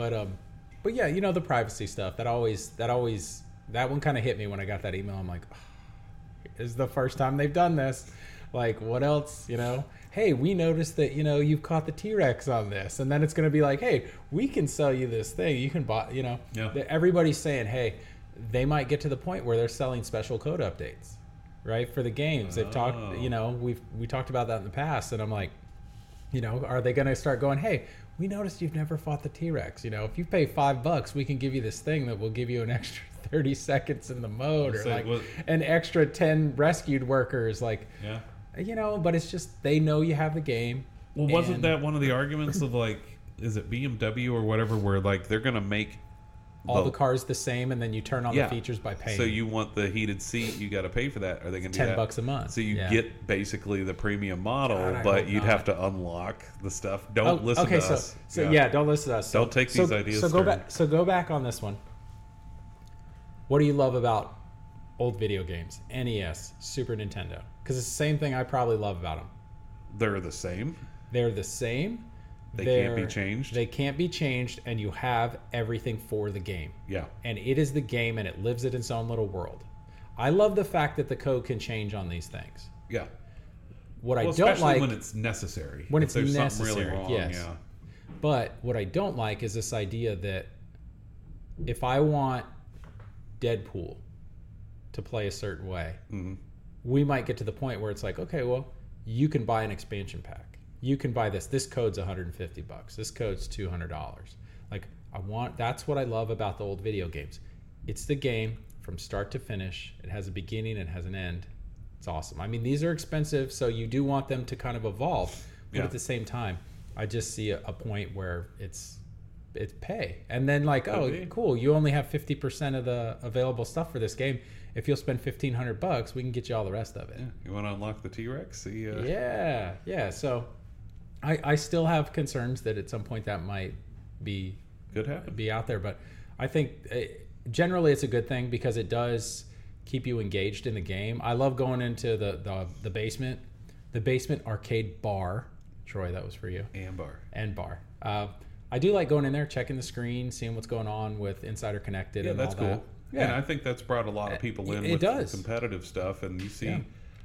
But yeah, you know, the privacy stuff that one kind of hit me when I got that email. I'm like, oh, this is the first time they've done this. Like, what else, Hey, we noticed that, you've caught the T-Rex on this. And then it's going to be like, hey, we can sell you this thing. You can buy, Everybody's saying, hey, they might get to the point where they're selling special code updates, right? For the games. They've talked, we talked about that in the past. And I'm like, are they going to start going, hey, we noticed you've never fought the T-Rex. If you pay $5, we can give you this thing that will give you an extra 30 seconds in the mode, or an extra 10 rescued workers. Like, but it's just, they know you have the game. Well, wasn't that one of the arguments of like, is it BMW or whatever, where like they're going to make all the cars the same, and then you turn on the features by paying. So you want the heated seat, you got to pay for that. Are they going to do that? $10 a month. So you get basically the premium model, but you'd have to unlock the stuff. Don't listen to us. So don't listen to us. Don't take these ideas. So go back on this one. What do you love about old video games? NES, Super Nintendo. Because it's the same thing I probably love about them. They're the same. They're the same. They can't be changed. They can't be changed, and you have everything for the game. Yeah. And it is the game, and it lives in its own little world. I love the fact that the code can change on these things. Yeah. What I don't especially like when it's necessary. When it's there's necessary, something really wrong, yes. But what I don't like is this idea that if I want Deadpool to play a certain way, we might get to the point where it's like, okay, well, you can buy an expansion pack. You can buy this. This code's $150. This code's $200. Like, that's what I love about the old video games. It's the game from start to finish. It has a beginning and has an end. It's awesome. I mean, these are expensive, so you do want them to kind of evolve. But at the same time, I just see a point where it's pay. And then like, cool, you only have 50% of the available stuff for this game. If you'll spend $1,500, we can get you all the rest of it. Yeah. You want to unlock the T-Rex? Yeah. So I still have concerns that at some point that might be out there, but I think generally it's a good thing because it does keep you engaged in the game. I love going into the basement arcade bar. Troy, that was for you. And bar. I do like going in there, checking the screen, seeing what's going on with Insider Connected. And that's all cool. That. Yeah, and I think that's brought a lot of people in with the competitive stuff, and you see.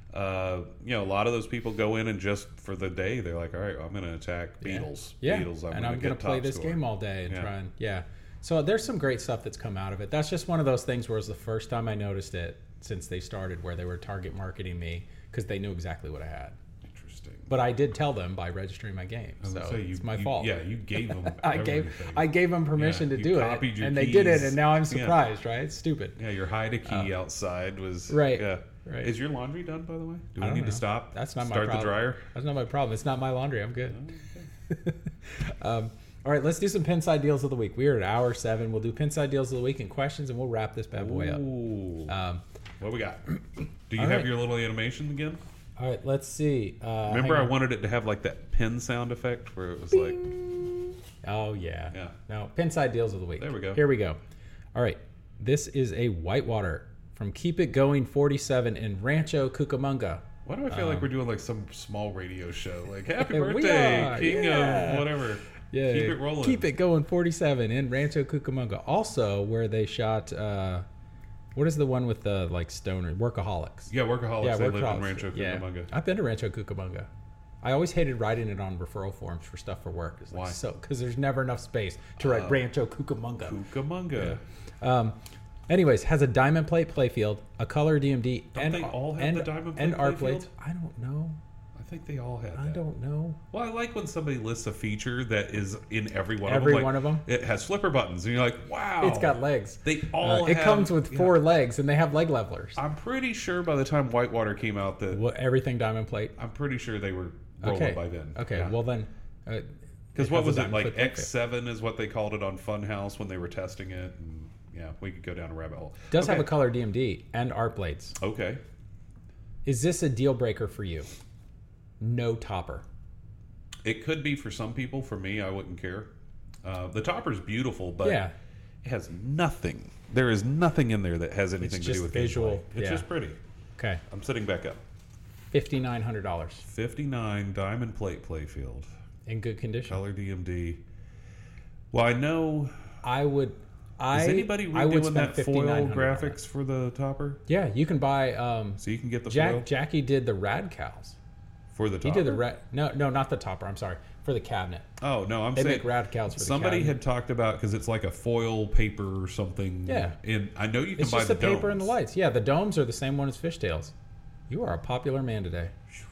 A lot of those people go in and just for the day they're like, all right, I'm going to attack Beatles. Beatles. I'm going to play this game all day and try and So there's some great stuff that's come out of it. That's just one of those things where it's the first time I noticed it since they started, where they were target marketing me because they knew exactly what I had. Interesting. But I did tell them by registering my game, so it's my fault. Yeah, you gave them. I gave them permission to do it, and they did it, and now I'm surprised. Right? It's stupid. Yeah, your hide a key outside was right. Yeah. Right. Is your laundry done, by the way? Do we need to stop? That's not my problem. Start the dryer? That's not my problem. It's not my laundry. I'm good. Oh, okay. All right, let's do some Pinside Deals of the Week. We are at hour 7. We'll do Pinside Deals of the Week and questions, and we'll wrap this bad boy up. What we got? Do you have your little animation again? All right, let's see. Remember I wanted it to have like that pin sound effect where it was Bing. like... Oh, yeah. No, Pinside Deals of the Week. There we go. Here we go. All right, this is a Whitewater from Keep It Going 47 in Rancho Cucamonga. Why do I feel like we're doing like some small radio show? Like, happy birthday, king of whatever. Yeah. Keep it rolling. Keep It Going 47 in Rancho Cucamonga. Also, where they shot, what is the one with the like stoner? Workaholics. Yeah, Workaholics. They live in Rancho Cucamonga. Yeah. I've been to Rancho Cucamonga. I always hated writing it on referral forms for stuff for work. It's like, why? Because there's never enough space to write Rancho Cucamonga. Cucamonga. Yeah. Anyways, has a diamond plate playfield, a color DMD, and they all have the diamond plate art plates. I don't know. I think they all have that. I don't know. Well, I like when somebody lists a feature that is in every one of them. Every one of them? It has flipper buttons, and you're like, wow. It's got legs. They all It comes with 4 legs, and they have leg levelers. I'm pretty sure by the time Whitewater came out that... everything diamond plate? I'm pretty sure they were rolling by then. Okay, well then... Because what was it? Like X7 is what they called it on Funhouse when they were testing it. And we could go down a rabbit hole. It does have a color DMD and art blades. Okay. Is this a deal breaker for you? No topper. It could be for some people. For me, I wouldn't care. The topper's beautiful, but it has nothing. There is nothing in there that has anything to do with visual. Gameplay. It's just pretty. Okay. I'm sitting back up. $5,900. $59 diamond plate playfield. In good condition. Color DMD. Well, I know... Is anybody redoing that foil graphics for the topper? Yeah, you can buy... so you can get the foil? Jackie did the Rad Cows. For the He topper? did the no, not the topper. I'm sorry, for the cabinet. Oh no, I'm They saying make rad cows for the somebody cabinet. had talked about because it's like a foil paper or something. Yeah. and I know you can It's buy just the the paper and the domes. lights. Yeah, the domes are the same one as fishtails. You are a popular man today.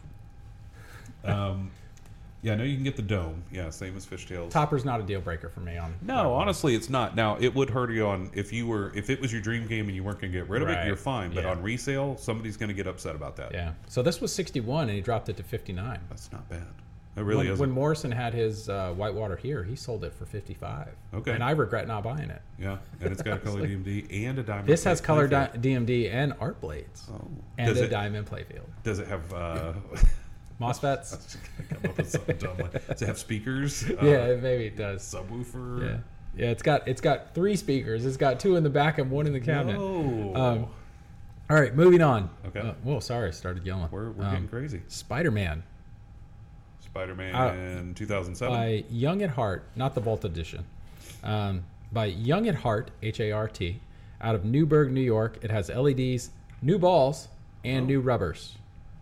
Yeah, I know you can get the dome. Yeah, same as fishtails. Topper's not a deal breaker for me on. No, honestly, it's not. Now it would hurt you on if it was your dream game and you weren't going to get rid of it. Right. You're fine, but Yeah. on resale, somebody's going to get upset about that. Yeah. So this was 61, and he dropped it to 59. That's not bad. It really isn't. When Morrison had his Whitewater here, he sold it for 55. Okay. And I regret not buying it. Yeah, and it's got a color DMD and a diamond. This has plate color playfield. DMD and art blades Oh. and Does a it, diamond playfield. does it have? MOSFETs? Come up with something dumb like, does it have speakers? Yeah, maybe it does. Subwoofer. Yeah. Yeah, it's got 3 speakers. It's got 2 in the back and 1 in the cabinet. No. All right, moving on. Okay. Whoa, sorry, I started yelling. We're getting crazy. Spider-Man Spider-Man 2007. by Young at Heart, not the Vault edition. By Young at Heart, H-A-R-T, out of Newburgh, New York. It has LEDs, new balls, and new rubbers.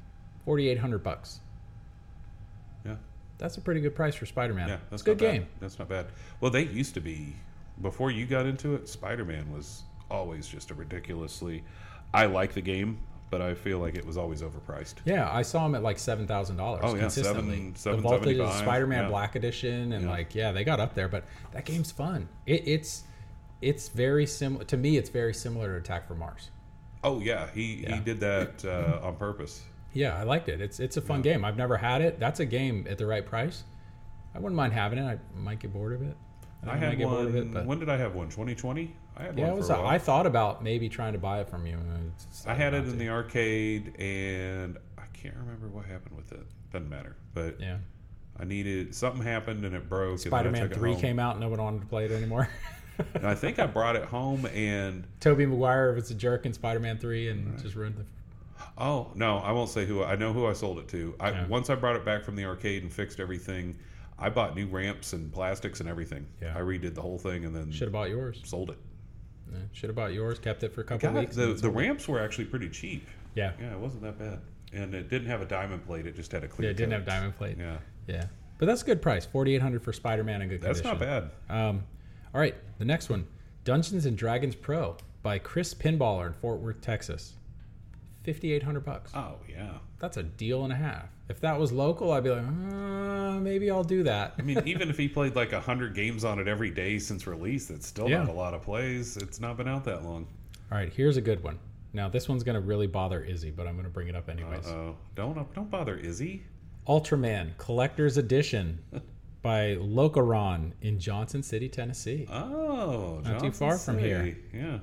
$4,800. Yeah. That's a pretty good price for Spider-Man. Yeah, It's a good not bad. game. That's not bad. Well, they used to be before you got into it. Spider-Man was always just a ridiculously. I like the game, but I feel like it was always overpriced. Yeah, I saw them at like $7,000 Oh, yeah, consistently. seven- the Vault edition, $775, Spider-Man yeah. Black Edition, and Yeah. they got up there. But that game's fun. It's very similar to me. It's very similar to Attack from Mars. Oh yeah, he did that on purpose. Yeah, I liked it. It's a fun game. I've never had it. That's a game at the right price. I wouldn't mind having it. I might get bored of it. I might had get bored one. of it, but When did I have one? 2020. I had yeah, one it was. for a while. I thought about maybe trying to buy it from you. I had it in the arcade, and I can't remember what happened with it. Doesn't matter. But Yeah. I needed something happened, and it broke. Spider-Man and then I took it 3 home. came out, and no one wanted to play it anymore. And I think I brought it home, and Tobey Maguire was a jerk in Spider-Man 3 and just ruined the. oh no, I won't say who. I know who I sold it to. Yeah. Once I brought it back from the arcade and fixed everything, I bought new ramps and plastics and everything. Yeah. I redid the whole thing and then Should have bought yours. sold it. Yeah, should have bought yours. Kept it for a couple God, weeks. and the sold it. ramps were actually pretty cheap. Yeah. Yeah, it wasn't that bad, and it didn't have a diamond plate. It just had a clear. Yeah, it didn't have coat. diamond plate. Yeah, Yeah. But that's a good price. $4,800 for Spider-Man in good that's condition. not bad. All right, the next one, Dungeons and Dragons Pro by Chris Pinballer in Fort Worth, Texas. $5,800. Oh yeah. That's a deal and a half. If that was local, I'd be like, maybe I'll do that. I mean, even if he played like 100 games on it every day since release, it's still Yeah. not a lot of plays. It's not been out that long. All right, here's a good one. Now, this one's going to really bother Izzy, but I'm going to bring it up anyways. Don't bother Izzy. Ultraman Collector's Edition by Locaron in Johnson City, Tennessee. Oh, Not too Johnson far from City. here. Yeah.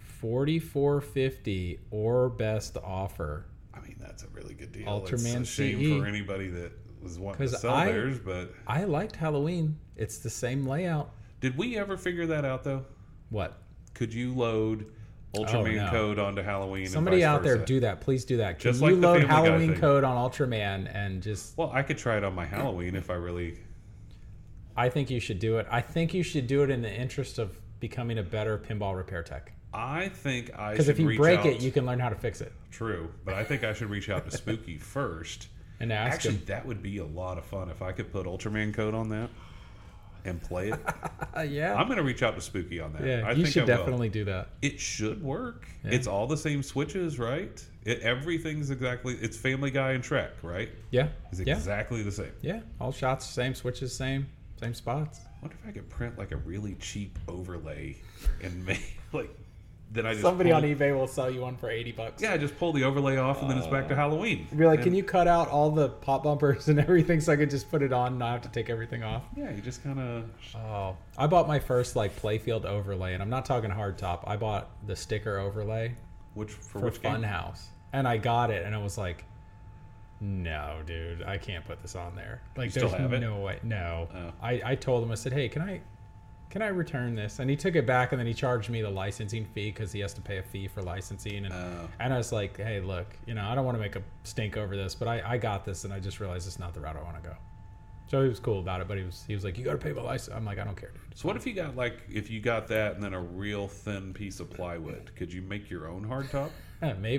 $44.50 or best offer. I mean, that's a really good deal. Ultraman it's a shame CE. for anybody that was wanting to 'Cause sell theirs, but I liked Halloween. It's the same layout. did we ever figure that out though? What? Could you load Ultraman no. code onto Halloween? Somebody and vice out there, versa? do that. Please do that. Can Just you like the load Family Guy Halloween thing. code on Ultraman and just... Well, I could try it on my Halloween if I really. I think you should do it. I think you should do it in the interest of becoming a better pinball repair tech. I think I Because should if you reach break out. it, you can learn how to fix it. True, but I think I should reach out to Spooky first. And ask Actually, him. that would be a lot of fun if I could put Ultraman code on that and play it. Yeah. I'm going to reach out to Spooky on that. Yeah, I you think should I will. definitely do that. It should work. Yeah. It's all the same switches, right? Everything's exactly. It's Family Guy and Shrek, right? Yeah. It's Yeah. exactly the same. Yeah. All shots, same switches, same spots. I wonder if I could print like a really cheap overlay and make like. Then I just Somebody pull, on eBay will sell you one for $80. Yeah, I just pull the overlay off and then it's back to Halloween. Be like, And- can you cut out all the pop bumpers and everything so I could just put it on and not have to take everything off? Yeah, you just kind of. Oh, I bought my first like playfield overlay, and I'm not talking hardtop. I bought the sticker overlay For for which game? Funhouse, and I got it, and I was like, "No, dude, I can't put this on there. Like, You still there's have it? no way. No." Oh. I told him, I said, "Hey, can I return this?" And he took it back, and then he charged me the licensing fee because he has to pay a fee for licensing. And Oh. and I was like, "Hey, look, I don't want to make a stink over this, but I got this, and I just realized it's not the route I want to go." So he was cool about it, but he was like, "You got to pay my license." I'm like, "I don't care, dude." So what if you got that and then a real thin piece of plywood? Could you make your own hardtop? Maybe.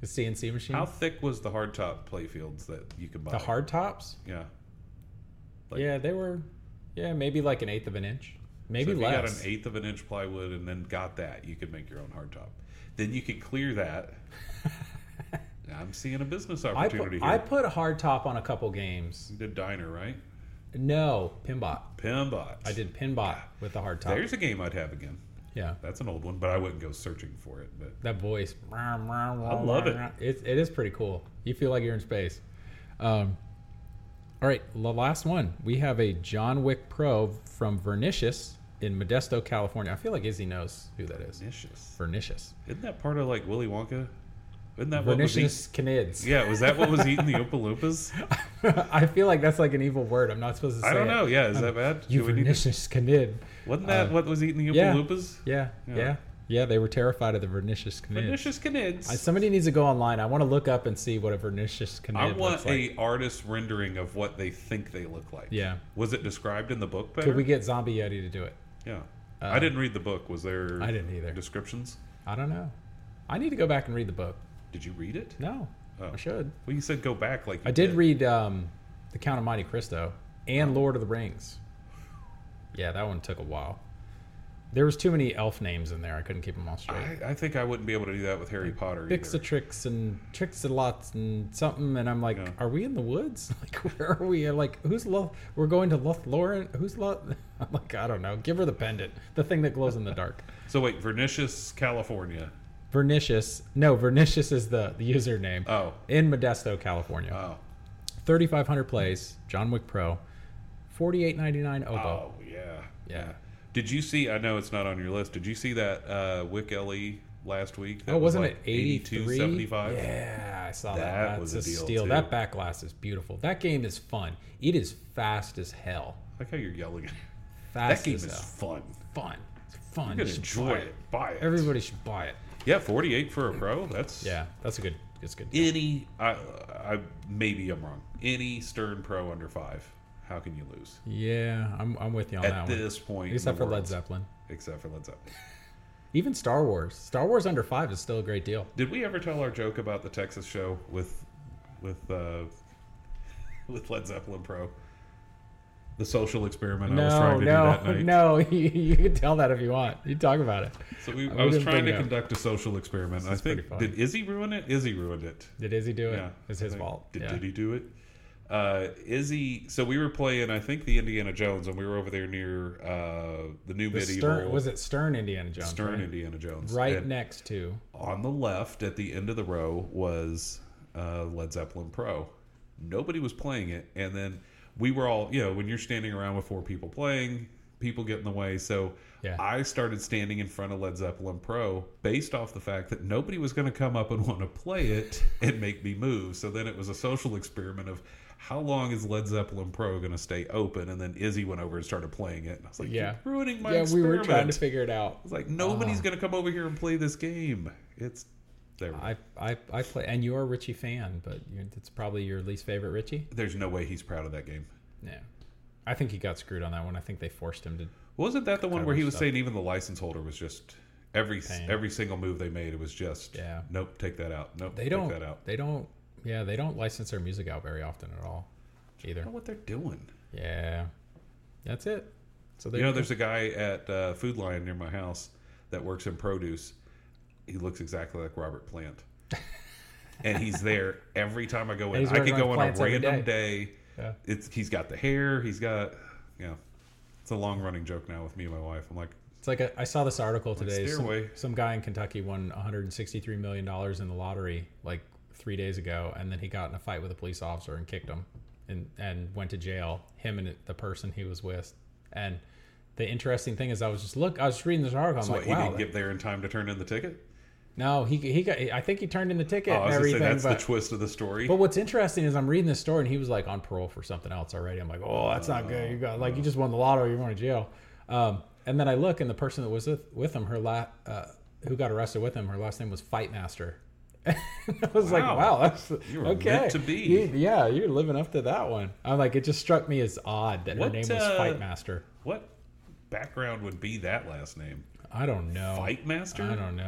The CNC machine. How thick was the hardtop playfields that you could buy? The hard tops? Yeah. Yeah, they were. Yeah, maybe like an eighth of an inch. Maybe So if less. you got an eighth of an inch plywood and then got that, you could make your own hardtop. Then you could clear that. I'm seeing a business opportunity I here. put a hard top on a couple games. You did Diner, right? No, Pinbot. Pinbot. I did Pinbot with the hard top. There's a game I'd have again. Yeah. That's an old one, but I wouldn't go searching for it. But That voice. I love it. It is pretty cool. You feel like you're in space. All right, the last one. We have a John Wick Pro from Vernicious in Modesto, California. I feel like Izzy knows who that is. Vernicious. Vernicious. Isn't that part of like Willy Wonka? Isn't that what was Vernicious Canids. Yeah, was that what was eating the Oompa Loompas? I feel like that's like an evil word. I'm not supposed to say I don't know. it. Yeah, is that bad? You Do we need to- Vernicious Canid. Wasn't that what was eating the Oompa yeah. Loompas? Yeah, they were terrified of the Vernicious Canids. Vernicious Canids. Somebody needs to go online. I want to look up and see what a Vernicious Canid I looks want like. a artist rendering of what they think they look like. Yeah. Was it described in the book better? Could we get Zombie Yeti to do it? Yeah. I didn't read the book. Was there I didn't either. descriptions? I don't know. I need to go back and read the book. Did you read it? No, Oh. I should. Well, you said go back like you I did read The Count of Monte Cristo and Lord of the Rings. Yeah, that one took a while. There was too many elf names in there. I couldn't keep them all straight. I think I wouldn't be able to do that with Harry Potter either. Tricks and lots and something, and I'm like, Yeah. are we in the woods? Like, where are we? Like, who's we're going to Lothlorien? Who's I'm like, I don't know. Give her the pendant, the thing that glows in the dark. So wait, Vernicious, California. Vernicious. No, Vernicious is the username. Oh. In Modesto, California. Oh. 3,500 plays. John Wick Pro. $48.99 Oppo. Oh, yeah. Yeah. Did you see, I know it's not on your list, did you see that Wick LE last week? That Oh, wasn't was like it 83? $82.75? Yeah, I saw that. That That's was a a deal, steal. too. That back glass is beautiful. That game is fun. It is fast as hell. I like how you're yelling. Fast That game as is hell. fun. Fun. It's fun. You're going You to should enjoy buy it. Buy it. Everybody should buy it. Yeah, 48 for a Pro. That's Yeah, that's a good. It's good. any. I maybe I'm wrong. Any Stern Pro under 5. How can you lose? Yeah, I'm with you on that At one. this point, in Except the for Led world. Zeppelin. Except for Led Zeppelin. Even Star Wars. Star Wars under 5 is still a great deal. Did we ever tell our joke about the Texas show with Led Zeppelin Pro? The social experiment I was trying to do that night. No. You can tell that if you want. You talk about it. So We I was didn't trying bring to it up. conduct a social experiment. I is think pretty funny. did Izzy ruin it? Izzy ruined it. Did Izzy do it? Yeah, It's his fault. Did, Yeah. did he do it? Izzy. So we were playing, I think, the Indiana Jones, and we were over there near the new The medieval. was it Stern Indiana Jones? Stern right? Indiana Jones? Right And next to. on the left, at the end of the row, was Led Zeppelin Pro. Nobody was playing it, and then we were all, when you're standing around with 4 people playing, people get in the way. So Yeah. I started standing in front of Led Zeppelin Pro based off the fact that nobody was going to come up and want to play it and make me move. So then it was a social experiment of how long is Led Zeppelin Pro going to stay open? And then Izzy went over and started playing it. And I was like, Yeah. you're ruining my Yeah, we experiment. were trying to figure it out. I was like, nobody's going to come over here and play this game. It's there. I play, and you're a Richie fan, but it's probably your least favorite Richie. There's no way he's proud of that game. Yeah, I think he got screwed on that one. I think they forced him to. Wasn't that the one where he was stuff. saying even the license holder was just every single move they made? It was just nope, take that out. Nope, They don't. take that out. They don't. Yeah, they don't license their music out very often at all, either. I don't know what they're doing. Yeah, that's it. So There's a guy at Food Lion near my house that works in produce. He looks exactly like Robert Plant, and he's there every time I go in. He's I could working go with on a plants every random day. Yeah. He's got the hair. He's got It's a long running joke now with me and my wife. I'm like, It's like I saw this article today. steer away. Some guy in Kentucky won $163 million in the lottery like 3 days ago, and then he got in a fight with a police officer and kicked him, and went to jail. Him and the person he was with. And the interesting thing is, I was just reading this article. I'm so like, he wow. didn't get there in time to turn in the ticket. No, he got. I think he turned in the ticket I and was gonna say, everything. that's the twist of the story. But what's interesting is I'm reading this story, and he was like on parole for something else already. I'm like, oh, that's not good. You you just won the lottery. You're going to jail. And then I look, and the person that was with him, who got arrested with him, her last name was Fightmaster. I was like, wow, that's You were okay. meant to be. You're living up to that one. I'm like, it just struck me as odd that her What, name was Fightmaster. What background would be that last name? I don't know. Fightmaster? I don't know.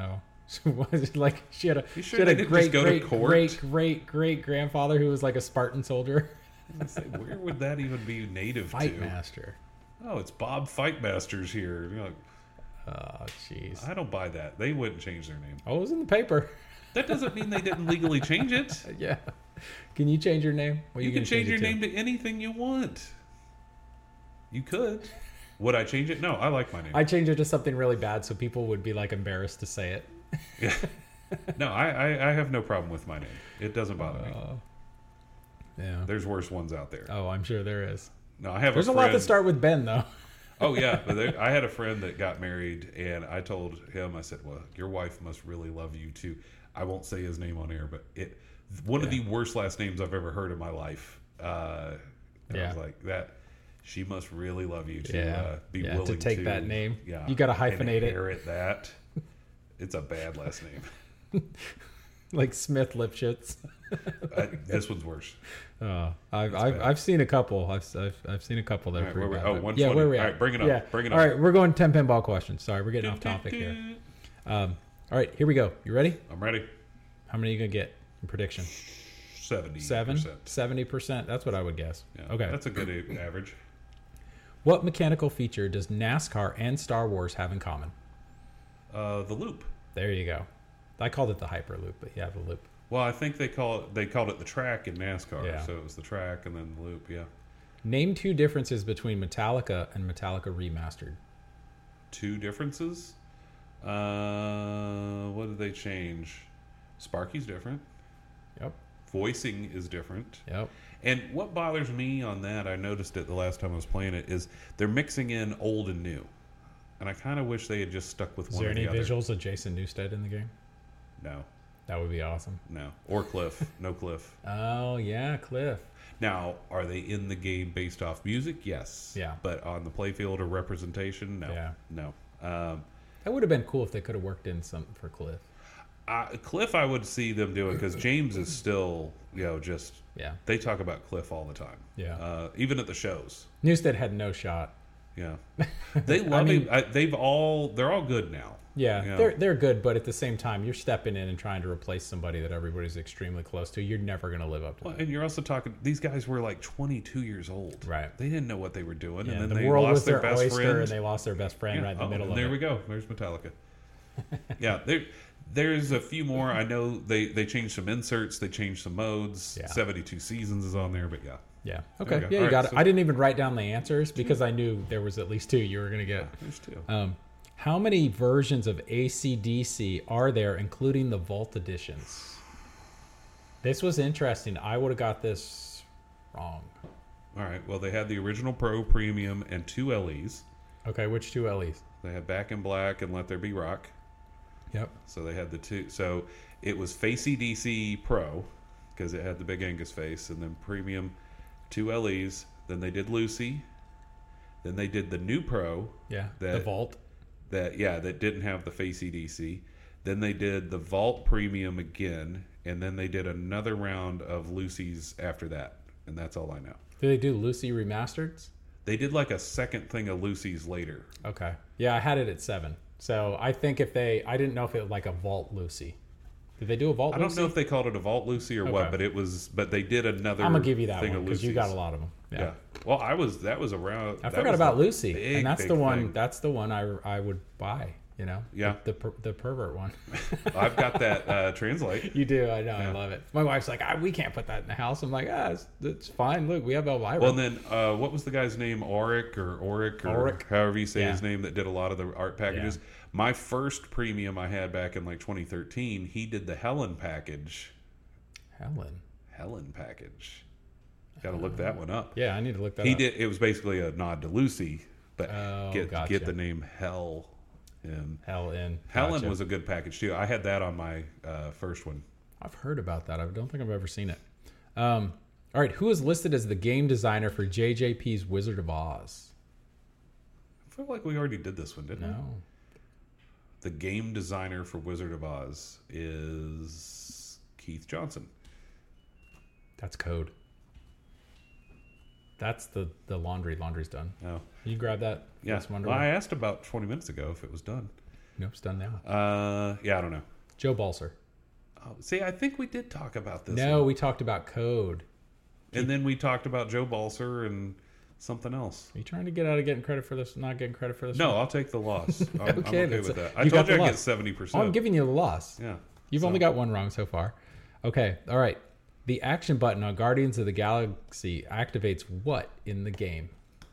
Like she had a, You she sure had they a didn't great, just go to great, court? great grandfather who was like a Spartan soldier. I say, where would that even be native Fight to? master. Oh, it's Bob Fightmasters here. You're like, Oh, jeez. I don't buy that. They wouldn't change their name. Oh, it was in the paper. That doesn't mean they didn't legally change it. Yeah. Can you change your name? What are You can gonna change your it to? name to anything you want. You could. Would I change it? No, I like my name. I changed it to something really bad so people would be like embarrassed to say it. Yeah. No, I have no problem with my name. It doesn't bother me. Yeah. There's worse ones out there. Oh, I'm sure there is. No, I have There's a a friend. lot that start with Ben, though. Oh yeah, but I had a friend that got married, and I told him, I said, "Well, your wife must really love you too." I won't say his name on air, but one of the worst last names I've ever heard in my life. And I was like, that she must really love you to be willing to take that name. Yeah, You got to hyphenate it. Inherit that. It's a bad last name. Like Smith Lipschitz. This one's worse. I've seen a couple. I've seen a couple that are All right, pretty where bad. we- oh, but- 120. Yeah, where we All at? right, bring it up. Yeah. Bring it All up. right, we're going 10 pinball questions. Sorry, we're getting off topic here. All right, here we go. You ready? I'm ready. How many are you gonna get in prediction? 70%. 70%. That's what I would guess. Yeah, Okay. that's a good average. What mechanical feature does NASCAR and Star Wars have in common? The loop. There you go. I called it the Hyperloop, but yeah, the loop. Well, I think they called it the track in NASCAR. Yeah. So it was the track and then the loop. Yeah. Name two differences between Metallica and Metallica Remastered. Two differences. What did they change? Sparky's different. Yep. Voicing is different. Yep. And what bothers me on that, I noticed it the last time I was playing it, is they're mixing in old and new. And I kind of wish they had just stuck with Is one there or any the other. visuals of Jason Newsted in the game? No. That would be awesome. No. Or Cliff. No Cliff. Oh, yeah, Cliff. Now, are they in the game based off music? Yes. Yeah. But on the playfield or representation? No. Yeah. No. That would have been cool if they could have worked in something for Cliff. Cliff, I would see them doing, because James is still, just... Yeah. They talk about Cliff all the time. Yeah. Even at the shows. Newsted had no shot. Yeah. They love him. They're all good now. Yeah, Yeah. they're good, but at the same time, you're stepping in and trying to replace somebody that everybody's extremely close to. You're never going to live up to Well, that. and you're also talking, these guys were like 22 years old. Right. They didn't know what they were doing. Yeah, And then the they world lost was their their best oyster, friend. and they lost their best friend right in the middle of there it. we go. There's Metallica. Yeah, there's a few more. I know they changed some inserts. They changed some modes. Yeah. 72 Seasons is on there, but yeah. Yeah. we Okay. go. Yeah, All you got right, it. so- I didn't even write down the answers because I knew there was at least two you were going to get. There's two. How many versions of AC/DC are there, including the Vault editions? This was interesting. I would have got this wrong. All right. Well, they had the original Pro, Premium, and two LEs. Okay, which two LEs? They had Back in Black and Let There Be Rock. Yep. So they had the two. So it was Facey DC Pro because it had the Big Angus face, and then Premium, two LEs. Then they did Lucy. Then they did the new Pro Yeah. The That- Vault. that didn't have the Facey DC. Then they did the Vault Premium again, and then they did another round of Lucy's after that, and that's all I know. Did they do Lucy Remastered? They did like a second thing of Lucy's later. Okay. Yeah, I had it at 7. So I think I didn't know if it was like a Vault Lucy. Did they do a Vault I Lucy? don't know if they called it a Vault Lucy or what, Okay. but they did another. I'm gonna give you that thing one of because you got a Lucy's. lot of them. Yeah. Well, that was around. I that forgot was about a Lucy, big, and that's big the one. thing. That's the one I would buy. You know. Yeah. The pervert one. I've got that Translate. You do. I know. I love it. My wife's like, we can't put that in the house. I'm like, it's fine. Look, we have Elvira. Well, and then what was the guy's name? Auric or Auric. however you say Yeah. his name, that did a lot of the art packages. Yeah. My first premium I had back in like 2013, he did the Helen package. Helen package. Got to look that one up. Yeah, I need to look that He up. did. It was basically a nod to Lucy, but gotcha. get the name Hell in. Helen Helen was a good package too. I had that on my first one. I've heard about that. I don't think I've ever seen it. All right, who is listed as the game designer for JJP's Wizard of Oz? I feel like we already did this one, didn't we? No. The game designer for Wizard of Oz is Keith Johnson. That's code. That's the laundry. Laundry's done. Oh, You grab that? yeah. Alice in Well, Wonderland? I asked about 20 minutes ago if it was done. Nope, it's done now. Yeah, I don't know. Joe Balser. Oh, see, I think we did talk about this. No, one. we talked about code. And then we talked about Joe Balser and something else. Are you trying to get out of getting credit for this? Not getting credit for this? No, one? I'll take the loss. I'm okay with that. I you told got you the I get loss. 70%. Oh, I'm giving you the loss. Yeah. You've only got one wrong so far. Okay, all right. The action button on Guardians of the Galaxy activates what in the game?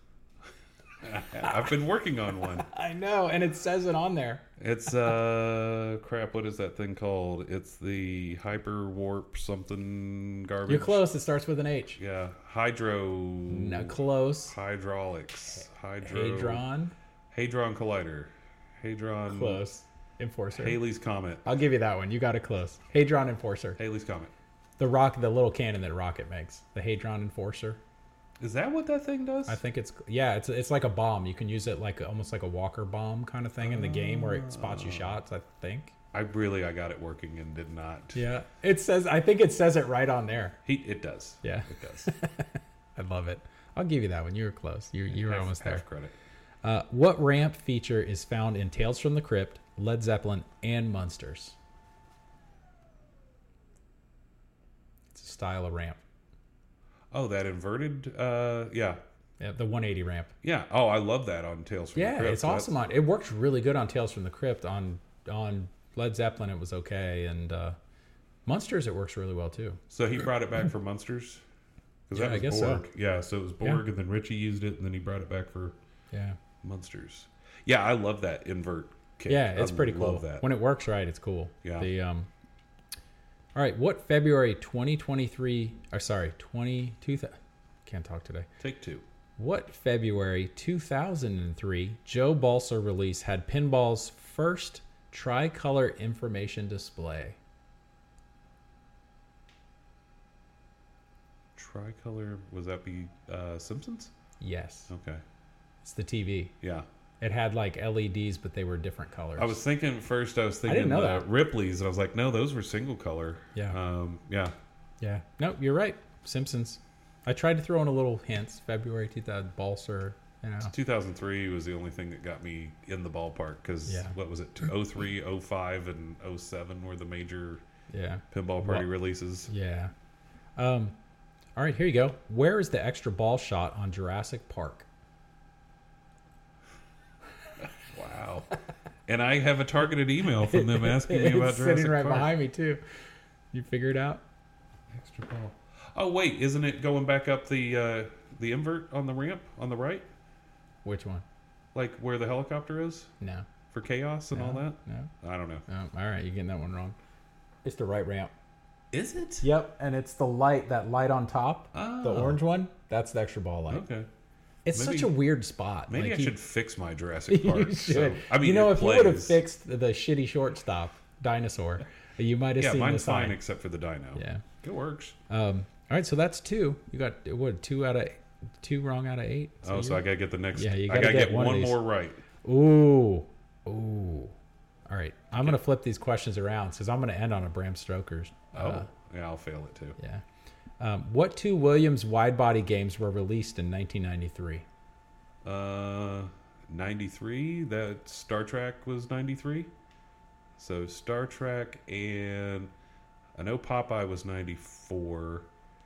I've been working on one. I know, and it says it on there. It's crap. What is that thing called? It's the hyper warp something garbage. You're close. It starts with an H. Yeah, No, close. hydraulics, Hadron. hadron collider, hadron. Close. Enforcer. Halley's Comet. I'll give you that one. You got it close. Hadron Enforcer. Halley's Comet. The little cannon that Rocket makes. The Hadron Enforcer. Is that what that thing does? I think it's like a bomb. You can use it like almost like a Walker bomb kind of thing in the game where it spots you shots, I think. I got it working and did not. Yeah. I think it says it right on there. It does. Yeah. It does. I love it. I'll give you that one. You were close. You were almost there. Half credit. What ramp feature is found in Tales from the Crypt, Led Zeppelin, and Munsters? It's a style of ramp. Oh, that inverted. Yeah, the 180 ramp. yeah. Oh, I love that on Tales from the Crypt. It's awesome. It works really good on Tales from the Crypt. On Led Zeppelin, it was okay, and Munsters, it works really well too. So he brought it back for Munsters. Because that was I guess Borg. so. Yeah, so it was Borg, and then Richie used it, and then he brought it back for Yeah. Munsters. Yeah, I love that invert kit. Yeah, it's pretty cool. Love that. When it works right, it's cool. Yeah. All right, what February 2023, or sorry, 22, can't talk today. Take two. What February 2003 Joe Balser release had Pinball's first tricolor information display? Tricolor, was that be Simpsons? Yes. Okay. It's the TV. Yeah. It had like LEDs, but they were different colors. I was thinking didn't know that. Ripley's, and I was like, no, those were single color. Yeah. Yeah. Yeah. No, you're right. Simpsons. I tried to throw in a little hints. February 2000, Balser, 2003 was the only thing that got me in the ballpark because what was it? 03, 05, and 07 were the major pinball party releases. Yeah. All right, here you go. Where is the extra ball shot on Jurassic Park? Wow. And I have a targeted email from them asking me about it's Jurassic sitting right Park. behind me, too. You figure it out? Extra ball. Oh, wait. Isn't it going back up the invert on the ramp on the right? Which one? Like where the helicopter is? No. For chaos and all that? No. I don't know. Oh, all right, you're getting that one wrong. It's the right ramp. Is it? Yep, and it's that light on top, the orange one. That's the extra ball light. Okay. It's such a weird spot. Maybe I should fix my Jurassic Park. You should. I mean, if you would have fixed the shitty shortstop dinosaur, you might have seen the mine's sign. fine except for the dino. Yeah, it works. All right, so that's two. You got two wrong out of 8. So I gotta get the next. Yeah, you I gotta get one one more right. Ooh. All right, I'm gonna flip these questions around because I'm gonna end on a Bram Stoker's. Yeah, I'll fail it too. Yeah. What two Williams wide-body games were released in 1993? 93. That Star Trek was 93. So Star Trek, and I know Popeye was 94.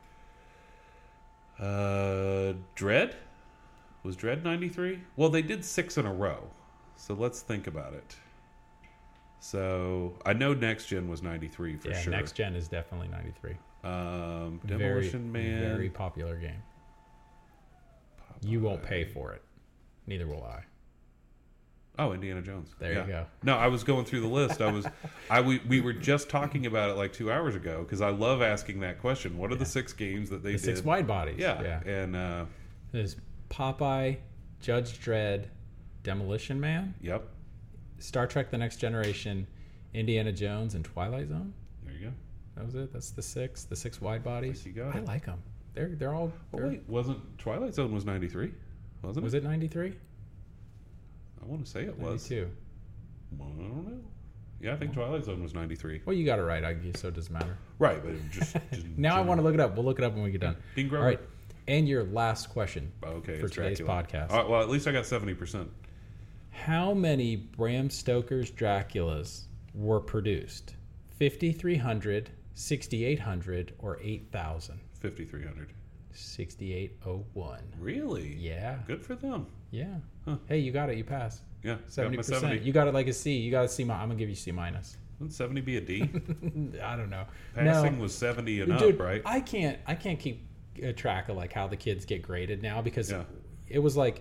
Dread? Was Dread 93? Well, they did 6 in a row. So let's think about it. So I know Next Gen was 93 for sure. Next Gen is definitely 93. Demolition Man. Very popular game. You won't pay for it. Neither will I. Oh, Indiana Jones. There you go. No, I was going through the list. We were just talking about it like 2 hours ago because I love asking that question. What are the 6 games that they did? 6 wide bodies. Yeah. And there's Popeye, Judge Dredd, Demolition Man. Yep. Star Trek: The Next Generation, Indiana Jones, and Twilight Zone. There you go. That was it. That's the 6. The 6 wide bodies. You got it. I like them. They're all. Wait, wasn't Twilight Zone was 93? Wasn't it? Was it 93? I want to say it was. 92. Well, I don't know. Yeah, I think Twilight Zone was 93. Well, you got it right. I guess so. It doesn't matter. Right, but it just now I want to look it up. We'll look it up when we get done. Dean Grover. All right. And your last question for today's Dracula. podcast. All right, well, at least I got 70%. How many Bram Stoker's Draculas were produced? 5300, 6800, or 8000. 5300. 6801. Really? Yeah. Good for them. Yeah. Huh. Hey, you got it. You passed. Yeah. 70%. Got my 70. You got it like a C. You got a C. I'm gonna give you C minus. Wouldn't 70 be a D? I don't know. Passing No. was 70 and Dude, up, right? I can't keep track of like how the kids get graded now because Yeah. it was like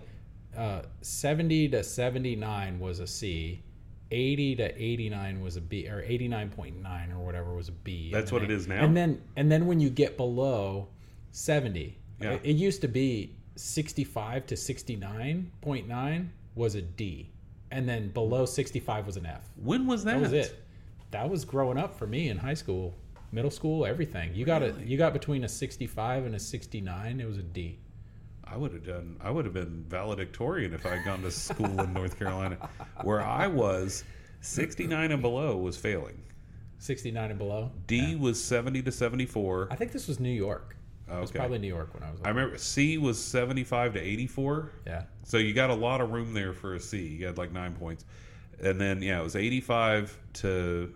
70 to 79 was a C, 80 to 89 was a B, or 89.9 or whatever was a B. That's what it is now? And then when you get below 70, Yeah. it used to be 65 to 69.9 was a D, and then below 65 was an F. When was that? That was it. That was growing up for me in high school, middle school, everything. You got between a 65 and a 69, it was a D. I would have been valedictorian if I had gone to school in North Carolina. Where I was, 69 and below was failing. 69 and below. D was 70 to 74. I think this was New York. It was Okay. probably New York when I was. I remember C was 75 to 84. Yeah. So you got a lot of room there for a C. You had like 9 points. And then, yeah, it was 85 to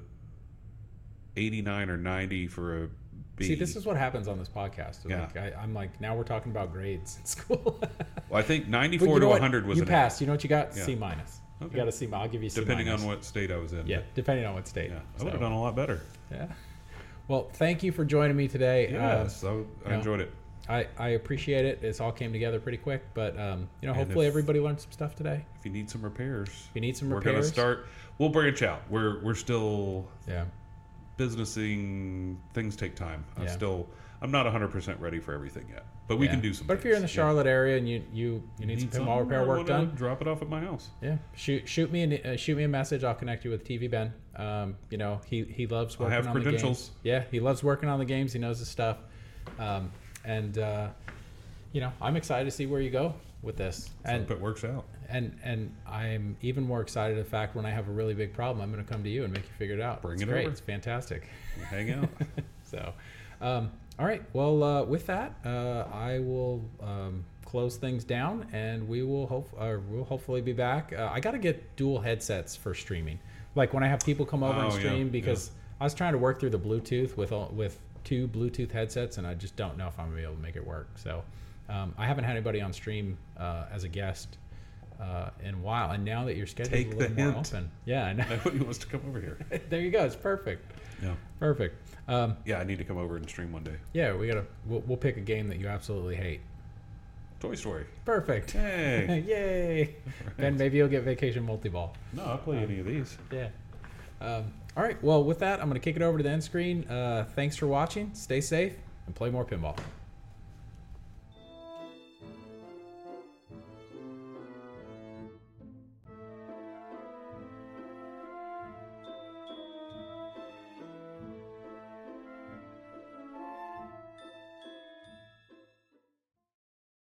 89 or 90 for a B. See, this is what happens on this podcast. Yeah. Like, I'm like, now we're talking about grades in school. Well, I think But 94 you to know what? 100 was You an passed. You know what you got? Yeah. C minus. Okay. You got a C minus. I'll give you C depending minus. on what state I was in. Yeah, depending on what state. Yeah, I So, would have done a lot better. Yeah. Well, thank you for joining me today. Yes, I know, enjoyed it. I appreciate it. It's all came together pretty quick, but hopefully if- everybody learned some stuff today. If you need some repairs, If you need some we're going to repairs, start. We'll branch out. We're still Yeah. businessing. Things take time. Yeah. I'm not 100% ready for everything yet, but we can do some. But if you're in the things. Charlotte area and you need some pinball repair work done, drop it off at my house. yeah, shoot me a message. I'll connect you with TV Ben. He loves working have on credentials. the games. Yeah, he loves working on the games. He knows his stuff, I'm excited to see where you go with this. I hope it works out. And I'm even more excited the fact when I have a really big problem, I'm going to come to you and make you figure it out. Bring It's it great. over. It's fantastic. Hang out. So, all right. Well, with that, I will close things down, and we'll hopefully be back. I got to get dual headsets for streaming. Like when I have people come over and stream, because I was trying to work through the Bluetooth with two Bluetooth headsets, and I just don't know if I'm gonna be able to make it work. So, I haven't had anybody on stream as a guest in a while, and now that your schedule's Take a the little more hint. open, yeah, I know. Nobody wants to come over here. There you go. It's perfect. Yeah. Perfect. Yeah, I need to come over and stream one day. Yeah, we'll pick a game that you absolutely hate. Toy Story. Perfect. Hey. Yay. Ben, maybe you'll get Vacation Multi-Ball. No, I'll play any of these. Yeah. All right. Well, with that, I'm going to kick it over to the end screen. Thanks for watching. Stay safe and play more pinball.